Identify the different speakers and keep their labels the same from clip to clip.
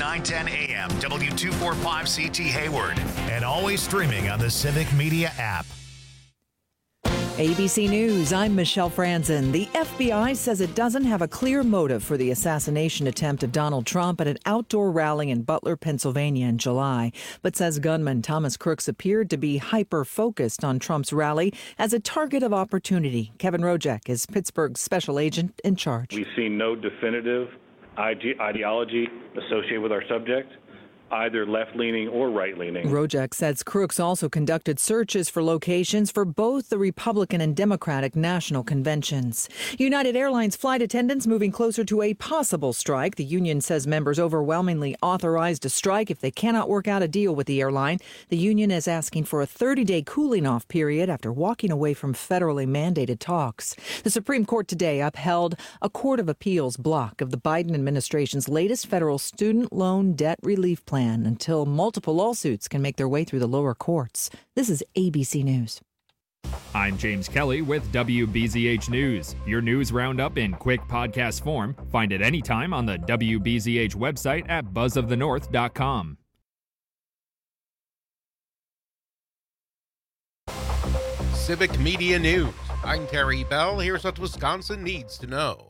Speaker 1: 910 AM, W245CT Hayward, and always streaming on the Civic Media app.
Speaker 2: ABC News, I'm Michelle Franzen. The FBI says it doesn't have a clear motive for the assassination attempt of Donald Trump at an outdoor rally in Butler, Pennsylvania in July, but says gunman Thomas Crooks appeared to be hyper-focused on Trump's rally as a target of opportunity. Kevin Rojek is Pittsburgh's special agent in charge.
Speaker 3: We've seen no definitive ideology associated with our subject, either left-leaning or right-leaning.
Speaker 2: Rojek says Crooks also conducted searches for locations for both the Republican and Democratic national conventions. United Airlines flight attendants moving closer to a possible strike. The union says members overwhelmingly authorized a strike if they cannot work out a deal with the airline. The union is asking for a 30-day cooling-off period after walking away from federally mandated talks. The Supreme Court today upheld a Court of Appeals block of the Biden administration's latest federal student loan debt relief plan until multiple lawsuits can make their way through the lower courts. This is ABC News.
Speaker 4: I'm James Kelly with WBZH News. Your news roundup in quick podcast form. Find it anytime on the WBZH website at buzzofthenorth.com.
Speaker 5: Civic Media News. I'm Terry Bell. Here's what Wisconsin needs to know.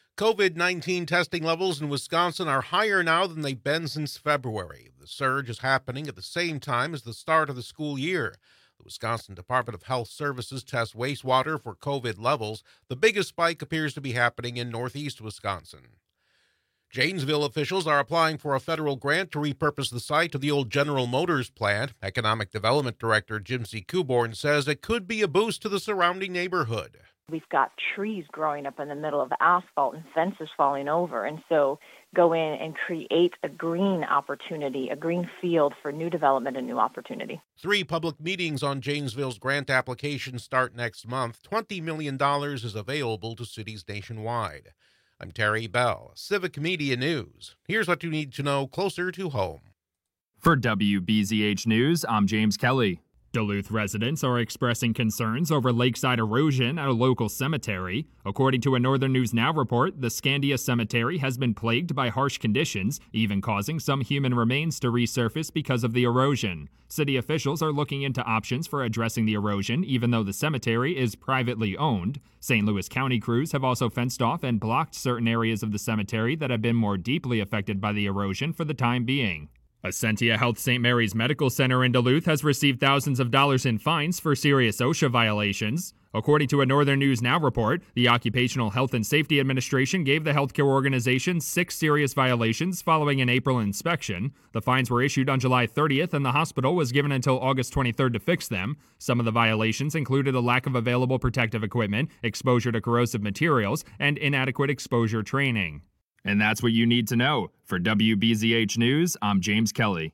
Speaker 5: COVID-19 testing levels in Wisconsin are higher now than they've been since February. The surge is happening at the same time as the start of the school year. The Wisconsin Department of Health Services tests wastewater for COVID levels. The biggest spike appears to be happening in northeast Wisconsin. Janesville officials are applying for a federal grant to repurpose the site of the old General Motors plant. Economic Development Director Jim C. Kuborn says it could be a boost to the surrounding neighborhood.
Speaker 6: We've got trees growing up in the middle of asphalt and fences falling over. And so go in and create a green opportunity, a green field for new development and new opportunity.
Speaker 5: 3 public meetings on Janesville's grant application start next month. $20 million is available to cities nationwide. I'm Terry Bell, Civic Media News. Here's what you need to know closer to home.
Speaker 4: For WBZH News, I'm James Kelly. Duluth residents are expressing concerns over lakeside erosion at a local cemetery. According to a Northern News Now report, the Scandia Cemetery has been plagued by harsh conditions, even causing some human remains to resurface because of the erosion. City officials are looking into options for addressing the erosion, even though the cemetery is privately owned. St. Louis County crews have also fenced off and blocked certain areas of the cemetery that have been more deeply affected by the erosion for the time being. Essentia Health St. Mary's Medical Center in Duluth has received thousands of dollars in fines for serious OSHA violations. According to a Northern News Now report, the Occupational Health and Safety Administration gave the healthcare organization 6 serious violations following an April inspection. The fines were issued on July 30th, and the hospital was given until August 23rd to fix them. Some of the violations included a lack of available protective equipment, exposure to corrosive materials, and inadequate exposure training. And that's what you need to know. For WBZH News, I'm James Kelly.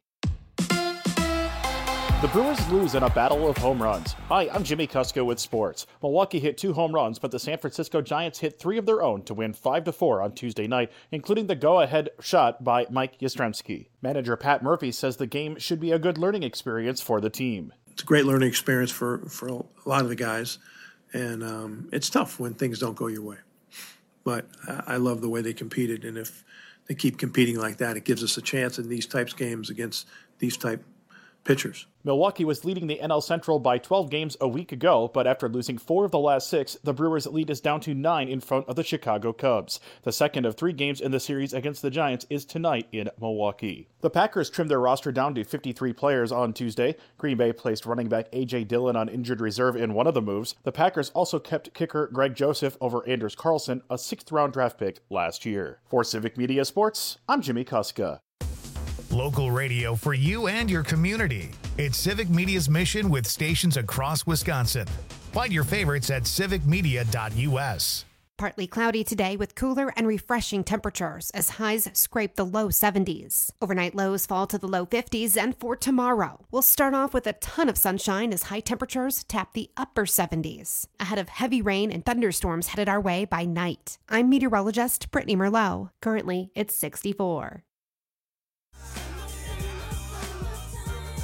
Speaker 7: The Brewers lose in a battle of home runs. Hi, I'm Jimmy Kusko with sports. Milwaukee hit 2 home runs, but the San Francisco Giants hit 3 of their own to win 5-4 on Tuesday night, including the go-ahead shot by Mike Yastrzemski. Manager Pat Murphy says the game should be a good learning experience for the team.
Speaker 8: It's a great learning experience for a lot of the guys, and it's tough when things don't go your way. But I love the way they competed, and if they keep competing like that, it gives us a chance in these types of games against these type pitchers.
Speaker 7: Milwaukee was leading the NL Central by 12 games a week ago, but after losing 4 of the last 6, the Brewers' lead is down to 9 in front of the Chicago Cubs. The second of 3 games in the series against the Giants is tonight in Milwaukee. The Packers trimmed their roster down to 53 players on Tuesday. Green Bay placed running back A.J. Dillon on injured reserve in one of the moves. The Packers also kept kicker Greg Joseph over Anders Carlson, a 6th-round draft pick last year. For Civic Media Sports, I'm Jimmy Kuska.
Speaker 1: Local radio for you and your community. It's Civic Media's mission with stations across Wisconsin. Find your favorites at civicmedia.us.
Speaker 9: Partly cloudy today with cooler and refreshing temperatures as highs scrape the low 70s. Overnight lows fall to the low 50s, and for tomorrow, we'll start off with a ton of sunshine as high temperatures tap the upper 70s, ahead of heavy rain and thunderstorms headed our way by night. I'm meteorologist Brittany Merlot. Currently, it's 64.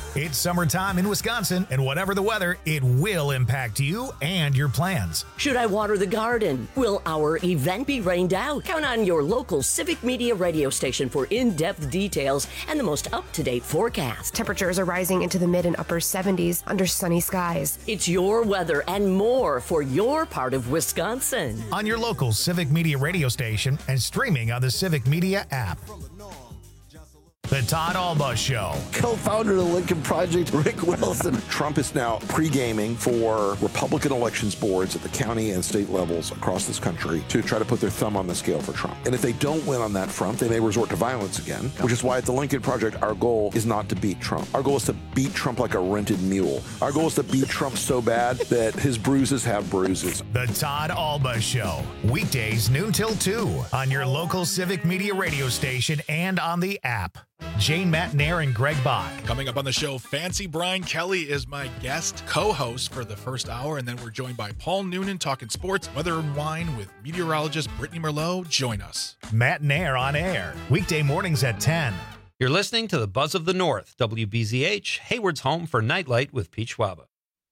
Speaker 1: It's summertime in Wisconsin, and whatever the weather, it will impact you and your plans.
Speaker 10: Should I water the garden? Will our event be rained out? Count on your local Civic Media radio station for in-depth details and the most up-to-date forecast.
Speaker 11: Temperatures are rising into the mid and upper 70s under sunny skies.
Speaker 10: It's your weather and more for your part of Wisconsin.
Speaker 1: On your local Civic Media radio station and streaming on the Civic Media app. The Todd Alba Show.
Speaker 12: Co-founder of the Lincoln Project, Rick Wilson.
Speaker 13: Trump is now pre-gaming for Republican elections boards at the county and state levels across this country to try to put their thumb on the scale for Trump. And if they don't win on that front, they may resort to violence again, which is why at the Lincoln Project, our goal is not to beat Trump. Our goal is to beat Trump like a rented mule. Our goal is to beat Trump so bad that his bruises have bruises.
Speaker 1: The Todd Alba Show. Weekdays noon till 2 on your local Civic Media radio station and on the app. Jane Matnair and Greg Bach.
Speaker 14: Coming up on the show, Fancy Brian Kelly is my guest co-host for the first hour, and then we're joined by Paul Noonan talking sports, weather and wine with meteorologist Brittany Merlot. Join us.
Speaker 1: Matnair on air, weekday mornings at 10.
Speaker 15: You're listening to the Buzz of the North, WBZH, Hayward's home for Nightlight with Pete Schwaba.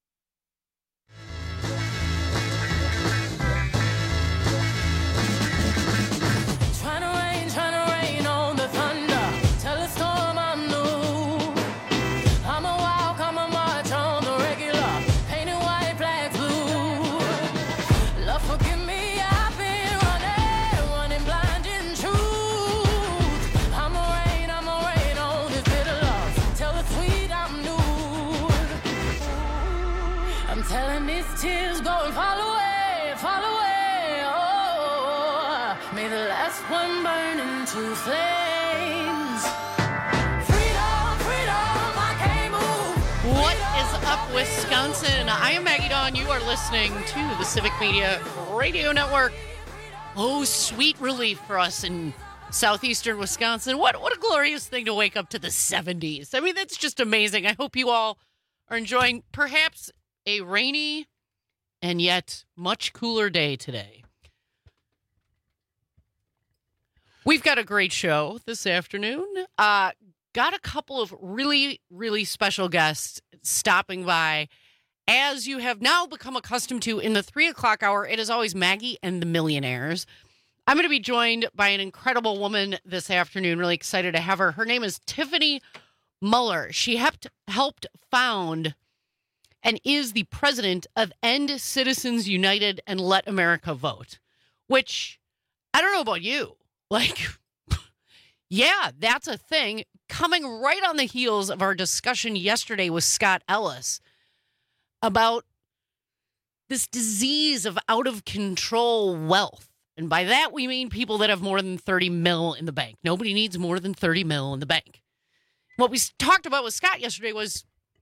Speaker 16: Tears going fall away, oh, may the last one burn into flames. Freedom, freedom, I can't move.
Speaker 17: What is up, Wisconsin? I am Maggie Dawn. You are listening to the Civic Media Radio Network. Oh, sweet relief for us in southeastern Wisconsin. What a glorious thing to wake up to the 70s. I mean, that's just amazing. I hope you all are enjoying perhaps a rainy and yet much cooler day today. We've got a great show this afternoon. Got a couple of really, really special guests stopping by. As you have now become accustomed to in the 3 o'clock hour, it is always Maggie and the Millionaires. I'm going to be joined by an incredible woman this afternoon. Really excited to have her. Her name is Tiffany Muller. She helped found and is the president of End Citizens United and Let America Vote, which, I don't know about you. Like, yeah, that's a thing. Coming right on the heels of our discussion yesterday with Scott Ellis about this disease of out-of-control wealth. And by that, we mean people that have more than 30 mil in the bank. Nobody needs more than 30 mil in the bank. What we talked about with Scott yesterday was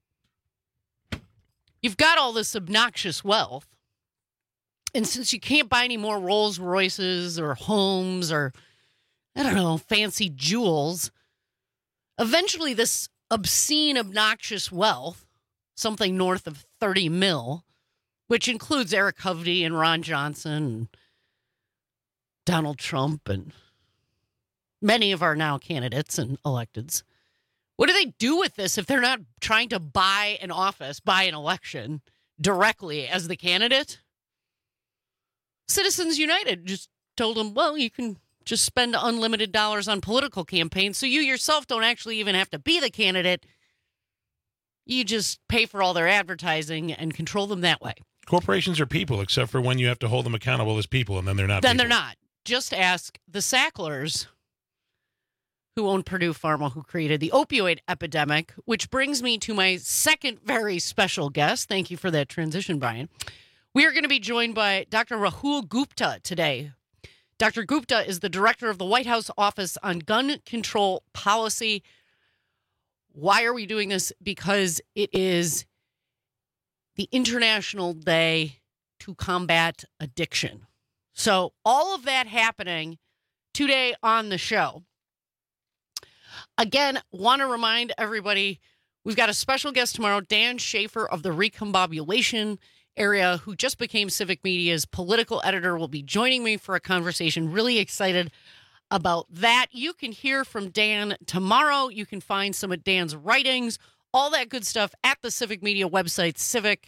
Speaker 17: you've got all this obnoxious wealth, and since you can't buy any more Rolls Royces or homes or, I don't know, fancy jewels, eventually this obscene, obnoxious wealth, something north of 30 mil, which includes Eric Hovde and Ron Johnson and Donald Trump and many of our now candidates and electeds. What do they do with this if they're not trying to buy an office, buy an election directly as the candidate? Citizens United just told them, well, you can just spend unlimited dollars on political campaigns, so you yourself don't actually even have to be the candidate. You just pay for all their advertising and control them that way.
Speaker 18: Corporations are people, except for when you have to hold them accountable as people, and then they're not
Speaker 17: Then
Speaker 18: people.
Speaker 17: they're not. Just ask the Sacklers, who owned Purdue Pharma, who created the opioid epidemic, which brings me to my second very special guest. Thank you for that transition, Brian. We are going to be joined by Dr. Rahul Gupta today. Dr. Gupta is the director of the White House Office on Gun Control Policy. Why are we doing this? Because it is the International Day to Combat Addiction. So all of that happening today on the show. Again, want to remind everybody, we've got a special guest tomorrow, Dan Schaefer of the Recombobulation area, who just became Civic Media's political editor, will be joining me for a conversation. Really excited about that. You can hear from Dan tomorrow. You can find some of Dan's writings all that good stuff at the Civic Media website,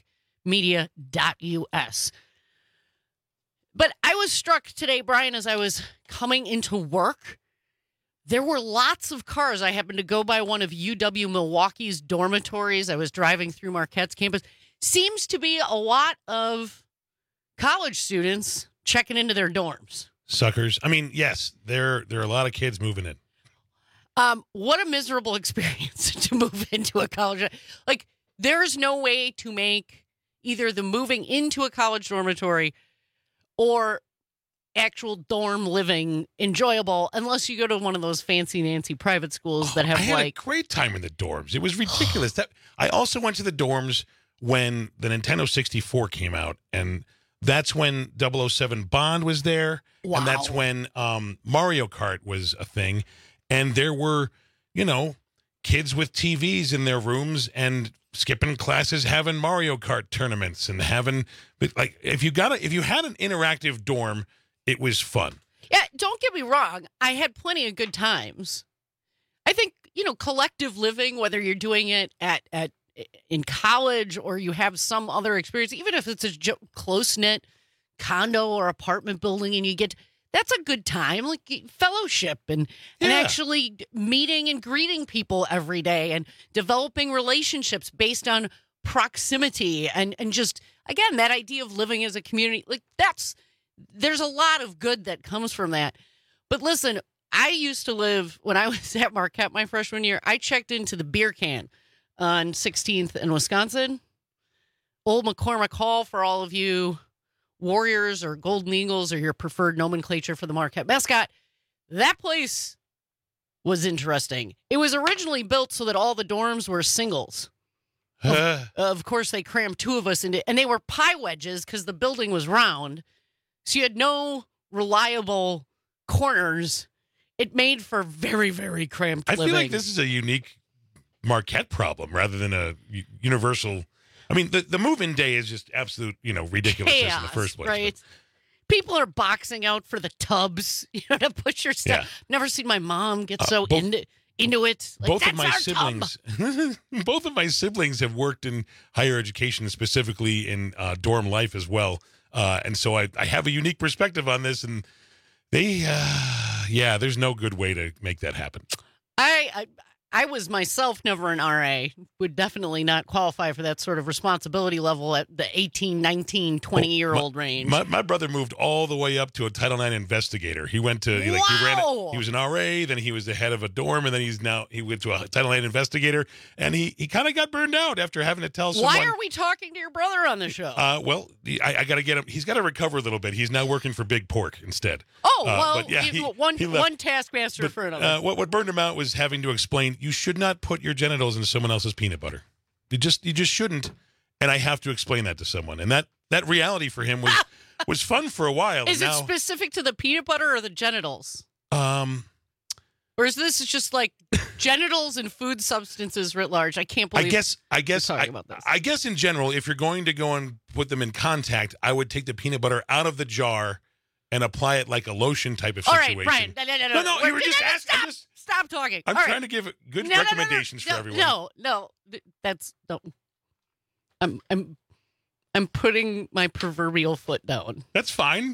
Speaker 17: civicmedia.us. But I was struck today, Brian, as I was coming into work. There were lots of cars. I happened to go by one of UW Milwaukee's dormitories. I was driving through Marquette's campus. Seems to be a lot of college students checking into their dorms.
Speaker 18: Suckers. I mean, yes, there are a lot of kids moving in.
Speaker 17: What a miserable experience to move into a college. Like, there's no way to make either the moving into a college dormitory or actual dorm living enjoyable unless you go to one of those fancy Nancy private schools that have
Speaker 18: I had a great time in the dorms. It was ridiculous. I also went to the dorms when the Nintendo 64 came out, and that's when 007 Bond was there, and that's when Mario Kart was a thing, and there were, kids with TVs in their rooms and skipping classes, having Mario Kart tournaments, and if you had an interactive dorm, it was fun.
Speaker 17: Yeah, don't get me wrong. I had plenty of good times. I think, collective living, whether you're doing it in college or you have some other experience, even if it's a close-knit condo or apartment building and that's a good time, like fellowship and actually meeting and greeting people every day and developing relationships based on proximity and just, again, that idea of living as a community. Like there's a lot of good that comes from that. But listen, I used to live, when I was at Marquette my freshman year, I checked into the Beer Can on 16th in Wisconsin. Old McCormick Hall for all of you Warriors or Golden Eagles or your preferred nomenclature for the Marquette mascot. That place was interesting. It was originally built so that all the dorms were singles. Of course, they crammed two of us into, and they were pie wedges because the building was round. So you had no reliable corners. It made for very, very cramped living.
Speaker 18: I feel like this is a unique Marquette problem rather than a universal. I mean, the move-in day is just absolute, ridiculousness in the first place.
Speaker 17: Right? But people are boxing out for the tubs, to put your stuff.
Speaker 18: Yeah.
Speaker 17: Never seen my mom get so into it. Like,
Speaker 18: both of my siblings, both of my siblings have worked in higher education, specifically in dorm life as well. And so I have a unique perspective on this, and they, there's no good way to make that happen.
Speaker 17: I was myself never an RA, would definitely not qualify for that sort of responsibility level at the 18, 19, 20-year-old range.
Speaker 18: My brother moved all the way up to a Title IX investigator. He went to, he was an RA, then he was the head of a dorm, and then he went to a Title IX investigator, and he kind of got burned out after having to tell someone.
Speaker 17: Why are we talking to your brother on the show?
Speaker 18: Well, I got to get him. He's got to recover a little bit. He's now working for Big Pork instead.
Speaker 17: Oh, well,
Speaker 18: but yeah,
Speaker 17: one taskmaster for another.
Speaker 18: What burned him out was having to explain, you should not put your genitals into someone else's peanut butter. You just shouldn't. And I have to explain that to someone. And that reality for him was fun for a while.
Speaker 17: Is it specific to the peanut butter or the genitals? Or is this just like genitals and food substances writ large? I can't believe.
Speaker 18: I guess
Speaker 17: talking about this.
Speaker 18: I guess in general, if you're going to go and put them in contact, I would take the peanut butter out of the jar and apply it like a lotion type of situation.
Speaker 17: All right, Brian.
Speaker 18: No, you were just asking.
Speaker 17: Stop talking.
Speaker 18: I'm trying to give good recommendations for everyone.
Speaker 17: No. That's no. I'm putting my proverbial foot down.
Speaker 18: That's fine.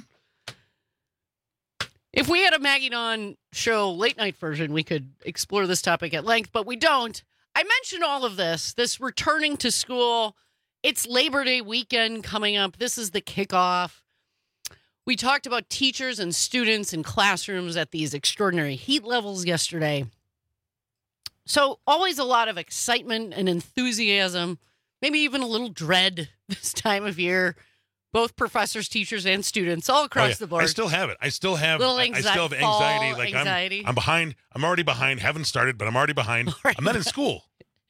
Speaker 17: If we had a Maggie Dawn show late night version, we could explore this topic at length, but we don't. I mentioned all of this returning to school. It's Labor Day weekend coming up. This is the kickoff. We talked about teachers and students in classrooms at these extraordinary heat levels yesterday. So always a lot of excitement and enthusiasm, maybe even a little dread this time of year. Both professors, teachers, and students all across the board.
Speaker 18: I still have it. I still have anxiety. Like
Speaker 17: anxiety.
Speaker 18: I'm behind. I'm already behind. Haven't started, but I'm already behind. I'm not in school.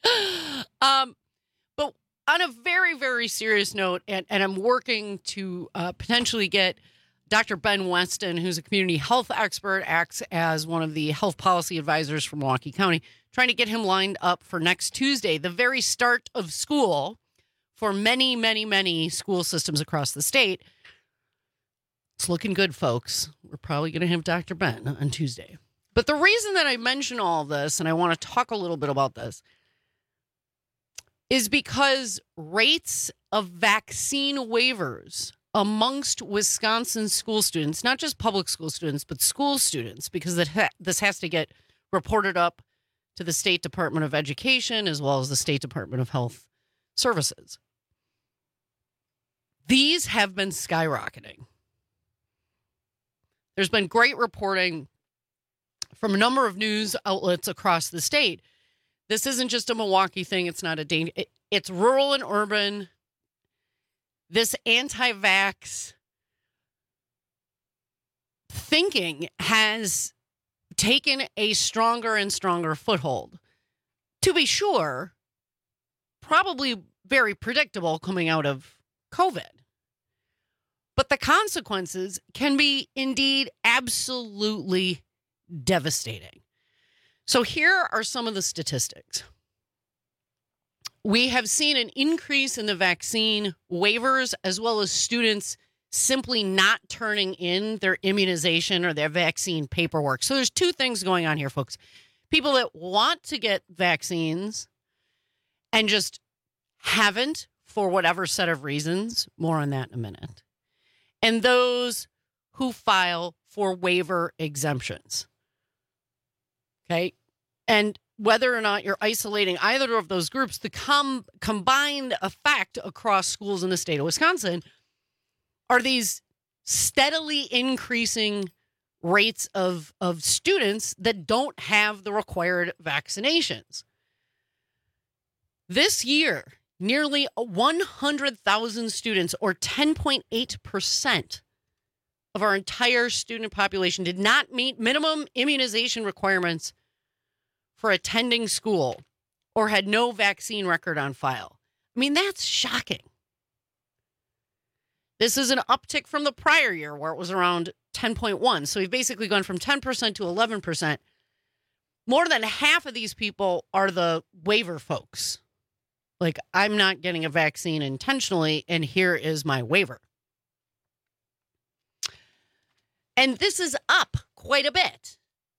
Speaker 17: But on a very, very serious note, and I'm working to potentially get Dr. Ben Weston, who's a community health expert, acts as one of the health policy advisors for Milwaukee County, trying to get him lined up for next Tuesday, the very start of school for many, many, many school systems across the state. It's looking good, folks. We're probably going to have Dr. Ben on Tuesday. But the reason that I mention all of this, and I want to talk a little bit about this, is because rates of vaccine waivers amongst Wisconsin school students, not just public school students, but school students, because this has to get reported up to the State Department of Education as well as the State Department of Health Services. These have been skyrocketing. There's been great reporting from a number of news outlets across the state. This isn't just a Milwaukee thing. It's not a danger. It's rural and urban. This anti-vax thinking has taken a stronger and stronger foothold. To be sure, probably very predictable coming out of COVID. But the consequences can be indeed absolutely devastating. So here are some of the statistics. We have seen an increase in the vaccine waivers as well as students simply not turning in their immunization or their vaccine paperwork. So there's two things going on here, folks. People that want to get vaccines and just haven't for whatever set of reasons. More on that in a minute. And those who file for waiver exemptions. Okay. And whether or not you're isolating either of those groups, the combined effect across schools in the state of Wisconsin are these steadily increasing rates of students that don't have the required vaccinations. This year, nearly 100,000 students, or 10.8% of our entire student population, did not meet minimum immunization requirements for attending school or had no vaccine record on file. I mean, that's shocking. This is an uptick from the prior year where it was around 10.1. So we've basically gone from 10% to 11%. More than half of these people are the waiver folks. Like, I'm not getting a vaccine intentionally, and here is my waiver. And this is up quite a bit.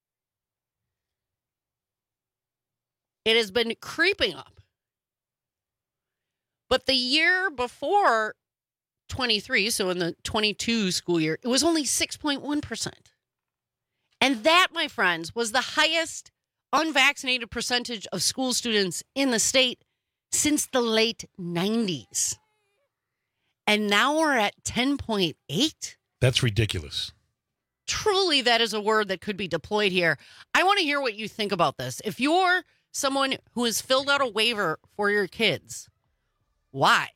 Speaker 17: It has been creeping up. But the year before 23, so in the 22 school year, it was only 6.1%. And that, my friends, was the highest unvaccinated percentage of school students in the state since the late 90s. And now we're at 10.8.
Speaker 18: That's ridiculous.
Speaker 17: Truly, that is a word that could be deployed here. I want to hear what you think about this. If you're someone who has filled out a waiver for your kids, why?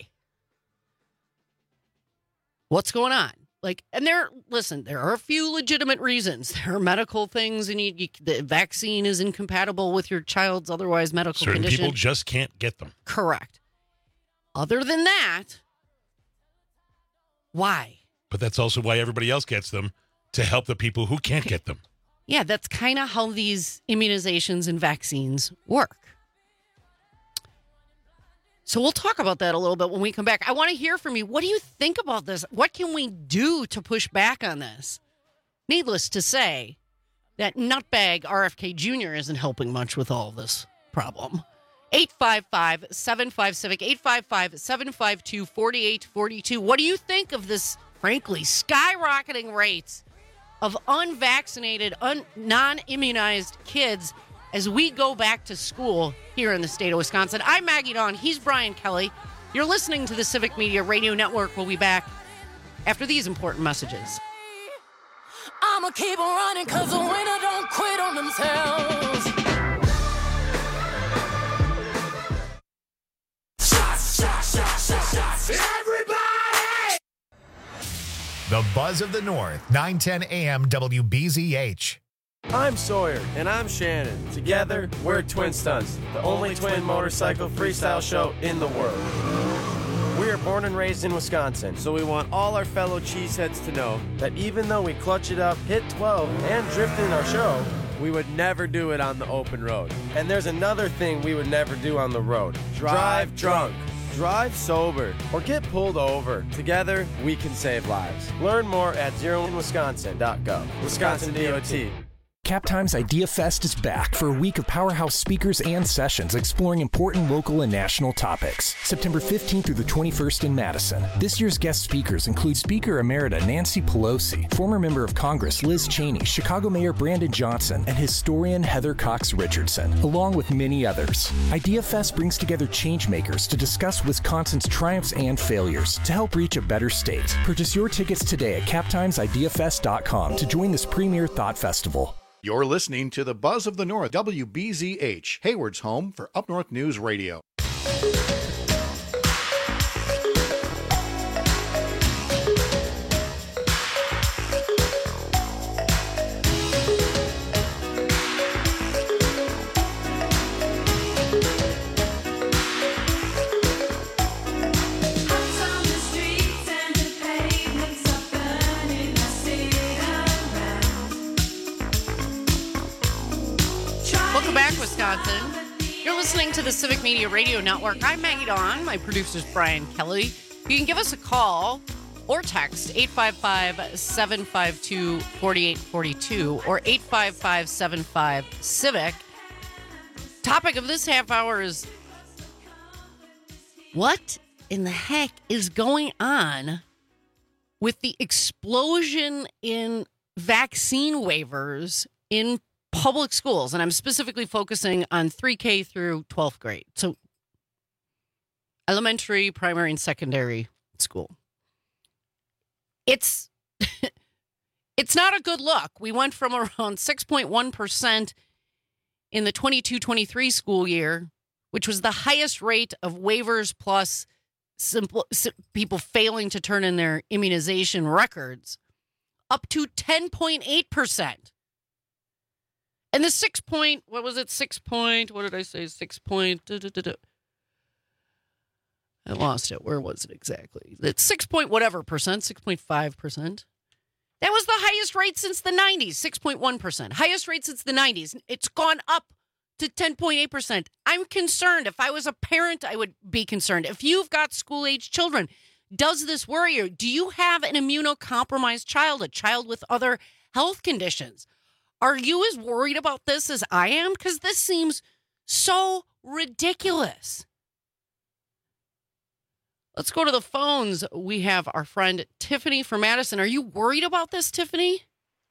Speaker 17: What's going on? Like, and there are a few legitimate reasons. There are medical things, and the vaccine is incompatible with your child's otherwise medical condition.
Speaker 18: Certain people just can't get them.
Speaker 17: Correct. Other than that, why?
Speaker 18: But that's also why everybody else gets them, to help the people who can't get them.
Speaker 17: Yeah, that's kind of how these immunizations and vaccines work. So we'll talk about that a little bit when we come back. I want to hear from you. What do you think about this? What can we do to push back on this? Needless to say, that nutbag RFK Jr. isn't helping much with all this problem. 855-75-CIVIC, 855-752-4842. What do you think of this, frankly, skyrocketing rates of unvaccinated, non-immunized kids as we go back to school here in the state of Wisconsin? I'm Maggie Dawn. He's Brian Kelly. You're listening to the Civic Media Radio Network. We'll be back after these important messages.
Speaker 16: I'ma keep on running because the winner don't quit on themselves. Shots. Everybody!
Speaker 1: The Buzz of the North, 910 AM WBZH.
Speaker 19: I'm Sawyer. And I'm Shannon. Together, we're Twin Stunts, the only twin motorcycle freestyle show in the world. We are born and raised in Wisconsin, so we want all our fellow cheeseheads to know that even though we clutch it up, hit 12, and drift in our show, we would never do it on the open road. And there's another thing we would never do on the road. Drive drunk. Drive sober, or get pulled over. Together, we can save lives. Learn more at zeroinwisconsin.gov. Wisconsin DOT.
Speaker 20: Cap Times Idea Fest is back for a week of powerhouse speakers and sessions exploring important local and national topics. September 15th through the 21st in Madison. This year's guest speakers include Speaker Emerita Nancy Pelosi, former member of Congress Liz Cheney, Chicago Mayor Brandon Johnson, and historian Heather Cox Richardson, along with many others. Idea Fest brings together changemakers to discuss Wisconsin's triumphs and failures to help reach a better state. Purchase your tickets today at captimesideafest.com to join this premier thought festival.
Speaker 21: You're listening to the Buzz of the North, WBZH, Hayward's home for Up North News Radio.
Speaker 17: Wisconsin. You're listening to the Civic Media Radio Network. I'm Maggie Dawn. My producer's Brian Kelly. You can give us a call or text 855-752-4842 or 855-75-CIVIC. Topic of this half hour is what in the heck is going on with the explosion in vaccine waivers in public schools, and I'm specifically focusing on 3K through 12th grade. So elementary, primary, and secondary school. It's it's not a good look. We went from around 6.1% in the 22-23 school year, which was the highest rate of waivers plus people failing to turn in their immunization records, up to 10.8%. And the 6 point, what was it? 6 point, what did I say? 6 point, I lost it. Where was it exactly? It's 6 point whatever percent, 6.5%. That was the highest rate since the 90s, 6.1%. Highest rate since the 90s. It's gone up to 10.8%. I'm concerned. If I was a parent, I would be concerned. If you've got school-age children, does this worry you? Do you have an immunocompromised child, a child with other health conditions? Are you as worried about this as I am? Because this seems so ridiculous. Let's go to the phones. We have our friend Tiffany from Madison. Are you worried about this, Tiffany?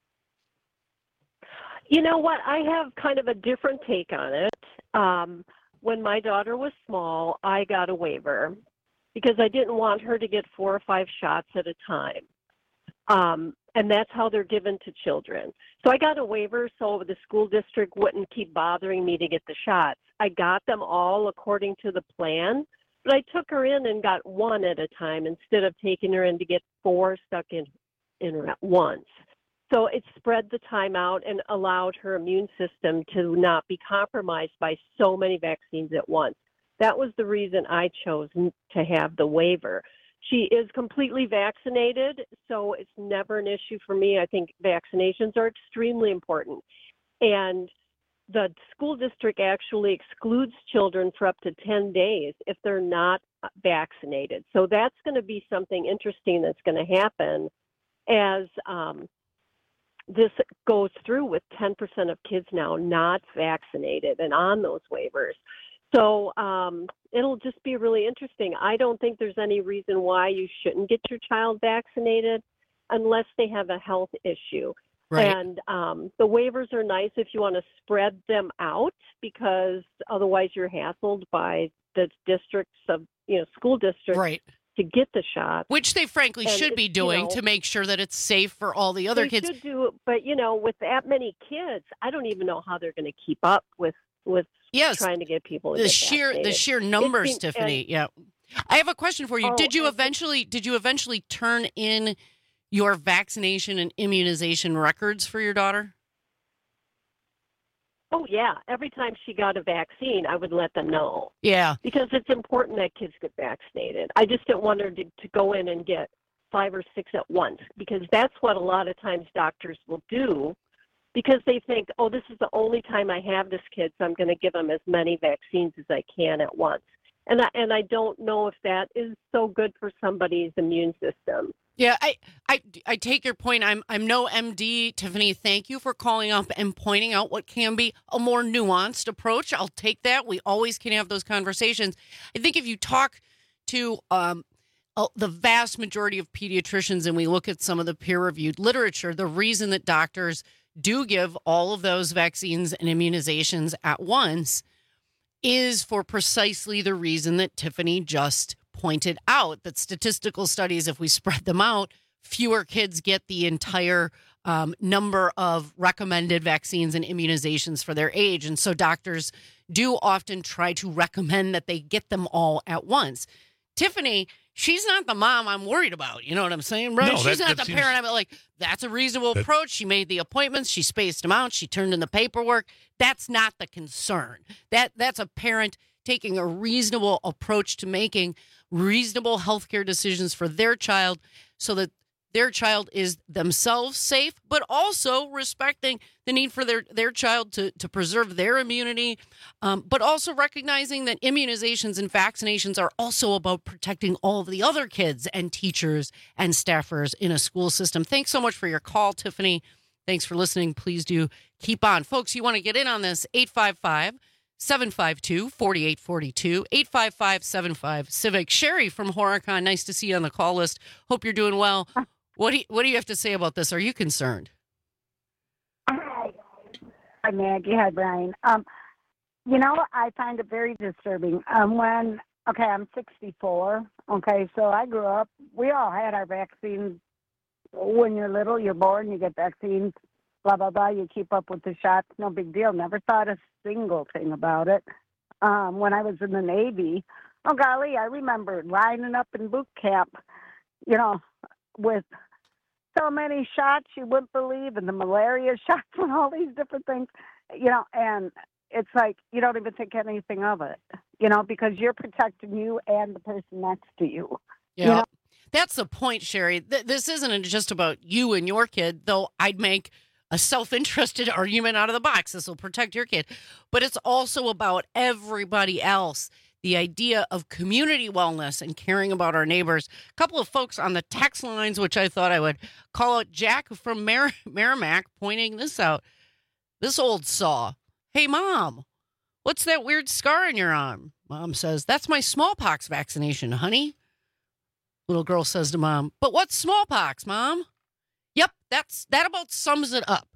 Speaker 22: You know what? I have kind of a different take on it. When my daughter was small, I got a waiver because I didn't want her to get 4 or 5 shots at a time. And that's how they're given to children. So I got a waiver so the school district wouldn't keep bothering me to get the shots. I got them all according to the plan, but I took her in and got 1 at a time instead of taking her in to get 4 stuck in at once. So it spread the time out and allowed her immune system to not be compromised by so many vaccines at once. That was the reason I chose to have the waiver. She is completely vaccinated, so it's never an issue for me. I think vaccinations are extremely important. And the school district actually excludes children for up to 10 days if they're not vaccinated. So that's going to be something interesting that's going to happen as this goes through with 10% of kids now not vaccinated and on those waivers. So it'll just be really interesting. I don't think there's any reason why you shouldn't get your child vaccinated unless they have a health issue. Right. And the waivers are nice if you want to spread them out because otherwise you're hassled by the districts of, school districts. Right. To get the shot.
Speaker 17: Which they frankly should be doing to make sure that it's safe for all the other kids.
Speaker 22: They should do it, but, with that many kids, I don't even know how they're going to keep up with trying to get people to
Speaker 17: the sheer numbers, Tiffany. Yeah. I have a question for you. Did you eventually turn in your vaccination and immunization records for your daughter?
Speaker 22: Oh, yeah. Every time she got a vaccine, I would let them know.
Speaker 17: Yeah.
Speaker 22: Because it's important that kids get vaccinated. I just didn't want her to go in and get 5 or 6 at once because that's what a lot of times doctors will do because they think, oh, this is the only time I have this kid, so I'm going to give them as many vaccines as I can at once. And I don't know if that is so good for somebody's immune system.
Speaker 17: Yeah, I take your point. I'm no MD, Tiffany. Thank you for calling up and pointing out what can be a more nuanced approach. I'll take that. We always can have those conversations. I think if you talk to the vast majority of pediatricians and we look at some of the peer-reviewed literature, the reason that doctors do give all of those vaccines and immunizations at once is for precisely the reason that Tiffany just pointed out, that statistical studies, if we spread them out, fewer kids get the entire number of recommended vaccines and immunizations for their age. And so doctors do often try to recommend that they get them all at once. Tiffany, she's not the mom I'm worried about. You know what I'm saying, right?
Speaker 18: No,
Speaker 17: she's not the parent. I'm like, that's a reasonable approach. She made the appointments. She spaced them out. She turned in the paperwork. That's not the concern. That's a parent taking a reasonable approach to making reasonable healthcare decisions for their child so that their child is themselves safe, but also respecting the need for their child to preserve their immunity, but also recognizing that immunizations and vaccinations are also about protecting all of the other kids and teachers and staffers in a school system. Thanks so much for your call, Tiffany. Thanks for listening. Please do keep on. Folks, you want to get in on this, 855-752-4842, 855-75-CIVIC. Sherry from Horicon, nice to see you on the call list. Hope you're doing well. What do you have to say about this? Are you concerned?
Speaker 2: Hi, Maggie. Hi, Brian. I find it very disturbing. I'm 64. Okay, so I grew up, we all had our vaccines. When you're little, you're born, you get vaccines, blah, blah, blah. You keep up with the shots, no big deal. Never thought a single thing about it. When I was in the Navy, oh, golly, I remember lining up in boot camp, with so many shots you wouldn't believe, and the malaria shots and all these different things, and it's like you don't even think anything of it, because you're protecting you and the person next to you.
Speaker 17: Yeah. That's the point, Sherry. This isn't just about you and your kid, though I'd make a self-interested argument out of the box. This will protect your kid. But it's also about everybody else. The idea of community wellness and caring about our neighbors. A couple of folks on the text lines, which I thought I would call out. Jack from Merrimack pointing this out. This old saw. Hey, Mom, what's that weird scar on your arm? Mom says, that's my smallpox vaccination, honey. Little girl says to Mom, but what's smallpox, Mom? Yep, that about sums it up.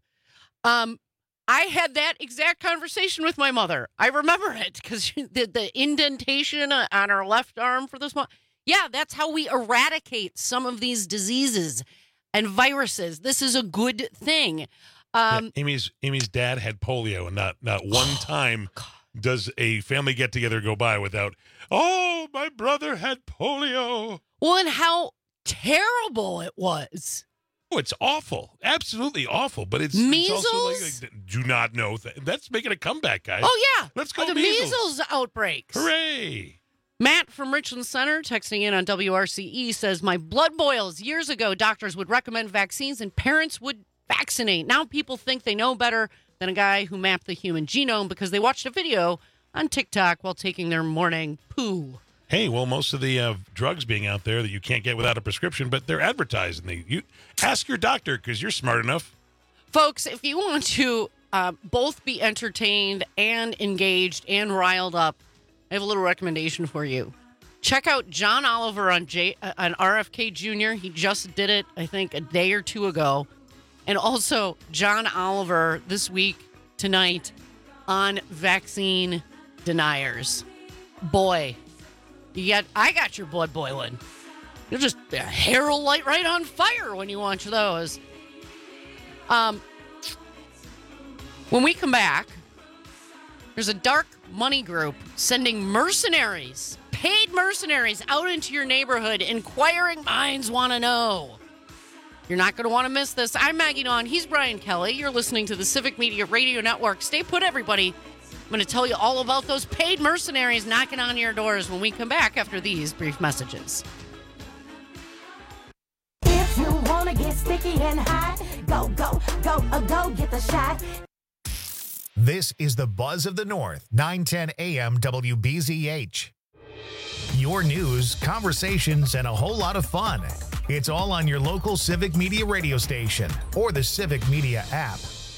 Speaker 17: I had that exact conversation with my mother. I remember it because the indentation on her left arm for the small. Yeah, that's how we eradicate some of these diseases and viruses. This is a good thing.
Speaker 18: Amy's dad had polio, and not one time does a family get together go by without, oh, my brother had polio.
Speaker 17: Well, and how terrible it was.
Speaker 18: Oh, it's awful. Absolutely awful. But it's
Speaker 17: measles?
Speaker 18: It's also like, do not know. That's making a comeback, guys.
Speaker 17: Oh, yeah.
Speaker 18: Let's go
Speaker 17: the measles outbreaks.
Speaker 18: Hooray.
Speaker 17: Matt from Richland Center texting in on WRCE says, my blood boils. Years ago, doctors would recommend vaccines and parents would vaccinate. Now people think they know better than a guy who mapped the human genome because they watched a video on TikTok while taking their morning poo.
Speaker 18: Hey, well, most of the drugs being out there that you can't get without a prescription, but they're advertised. And you ask your doctor because you're smart enough.
Speaker 17: Folks, if you want to both be entertained and engaged and riled up, I have a little recommendation for you. Check out John Oliver on RFK Jr. He just did it, I think, a day or two ago. And also John Oliver this week, tonight, on vaccine deniers. Boy. I got your blood boiling. You're just hair will light right on fire when you watch those. When we come back, there's a dark money group sending mercenaries, paid mercenaries, out into your neighborhood. Inquiring minds want to know. You're not going to want to miss this. I'm Maggie Dawn. He's Brian Kelly. You're listening to the Civic Media Radio Network. Stay put, everybody. I'm going to tell you all about those paid mercenaries knocking on your doors when we come back after these brief messages.
Speaker 16: If you want to get sticky and hot, go get the shot.
Speaker 1: This is the Buzz of the North, 910 AM WBZH. Your news, conversations, and a whole lot of fun. It's all on your local Civic Media radio station or the Civic Media app.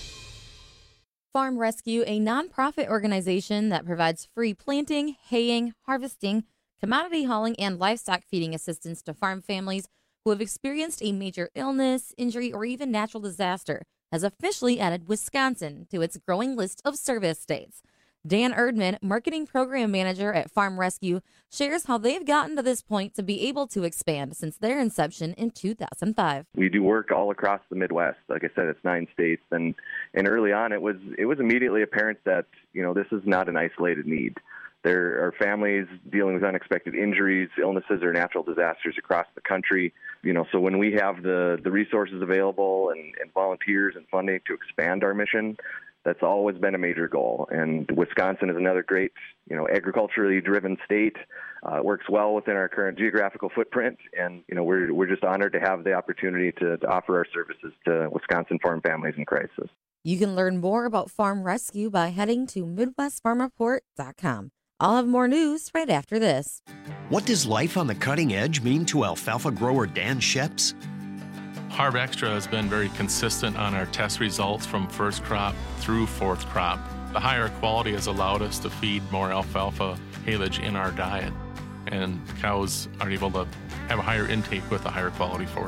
Speaker 3: Farm Rescue, a nonprofit organization that provides free planting, haying, harvesting, commodity hauling, and livestock feeding assistance to farm families who have experienced a major illness, injury, or even natural disaster, has officially added Wisconsin to its growing list of service states. Dan Erdman, Marketing Program Manager at Farm Rescue, shares how they've gotten to this point to be able to expand since their inception in 2005.
Speaker 6: We do work all across the Midwest. Like I said, it's 9 states, and early on it was immediately apparent that, this is not an isolated need. There are families dealing with unexpected injuries, illnesses, or natural disasters across the country. So when we have the resources available and volunteers and funding to expand our mission, that's always been a major goal. And Wisconsin is another great, agriculturally driven state. It works well within our current geographical footprint. And, we're just honored to have the opportunity to offer our services to Wisconsin farm families in crisis.
Speaker 3: You can learn more about Farm Rescue by heading to MidwestFarmReport.com. I'll have more news right after this.
Speaker 23: What does life on the cutting edge mean to alfalfa grower Dan Sheps?
Speaker 24: Harv Extra has been very consistent on our test results from first crop through fourth crop. The higher quality has allowed us to feed more alfalfa haylage in our diet, and cows are able to have a higher intake with a higher quality forage.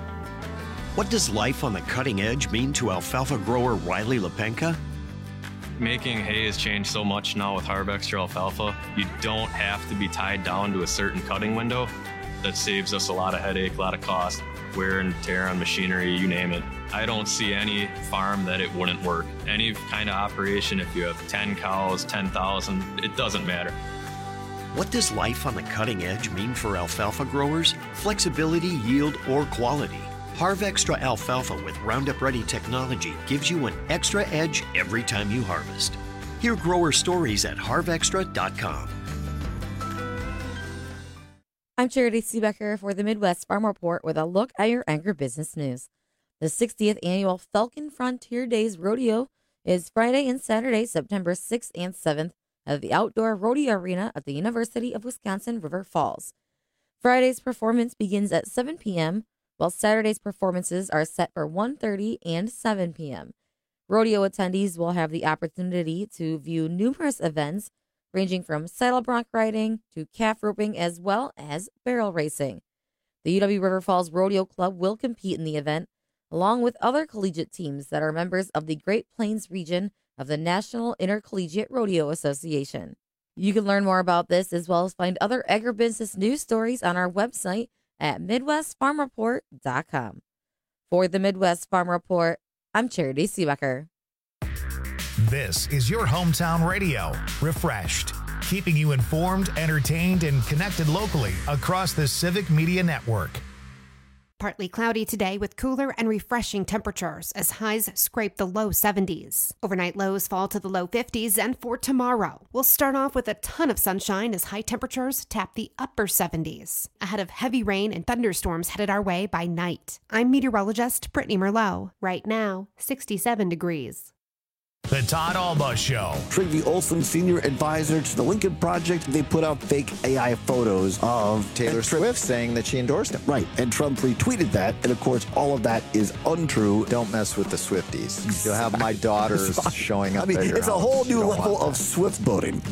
Speaker 23: What does life on the cutting edge mean to alfalfa grower Riley Lepenka?
Speaker 25: Making hay has changed so much now with Harv Extra alfalfa. You don't have to be tied down to a certain cutting window. That saves us a lot of headache, a lot of cost, wear and tear on machinery, you name it. I don't see any farm that it wouldn't work. Any kind of operation, if you have 10 cows, 10,000, it doesn't matter.
Speaker 23: What does life on the cutting edge mean for alfalfa growers? Flexibility, yield, or quality? Harv Extra alfalfa with Roundup Ready technology gives you an extra edge every time you harvest. Hear grower stories at harvextra.com.
Speaker 3: I'm Charity Seebecker for the Midwest Farm Report with a look at your agribusiness news. The 60th annual Falcon Frontier Days Rodeo is Friday and Saturday, September 6th and 7th at the Outdoor Rodeo Arena at the University of Wisconsin River Falls. Friday's performance begins at 7 p.m., while Saturday's performances are set for 1:30 and 7 p.m. Rodeo attendees will have the opportunity to view numerous events ranging from saddle bronc riding to calf roping as well as barrel racing. The UW River Falls Rodeo Club will compete in the event, along with other collegiate teams that are members of the Great Plains region of the National Intercollegiate Rodeo Association. You can learn more about this as well as find other agribusiness news stories on our website at MidwestFarmReport.com. For the Midwest Farm Report, I'm Charity Seebecker.
Speaker 1: This is your hometown radio, refreshed, keeping you informed, entertained, and connected locally across the Civic Media Network.
Speaker 9: Partly cloudy today with cooler and refreshing temperatures as highs scrape the low 70s. Overnight lows fall to the low 50s, and for tomorrow, we'll start off with a ton of sunshine as high temperatures tap the upper 70s, ahead of heavy rain and thunderstorms headed our way by night. I'm meteorologist Brittany Merlot. Right now, 67 degrees.
Speaker 1: The Todd Alba Show.
Speaker 12: Trygve Olsen, senior advisor to the Lincoln Project, they put out fake AI photos of
Speaker 26: Taylor Swift saying that she endorsed him.
Speaker 12: Right, and Trump retweeted that, and of course, all of that is untrue.
Speaker 26: Don't mess with the Swifties. You'll have my daughters showing up.
Speaker 12: It's a whole new level of Swift boating.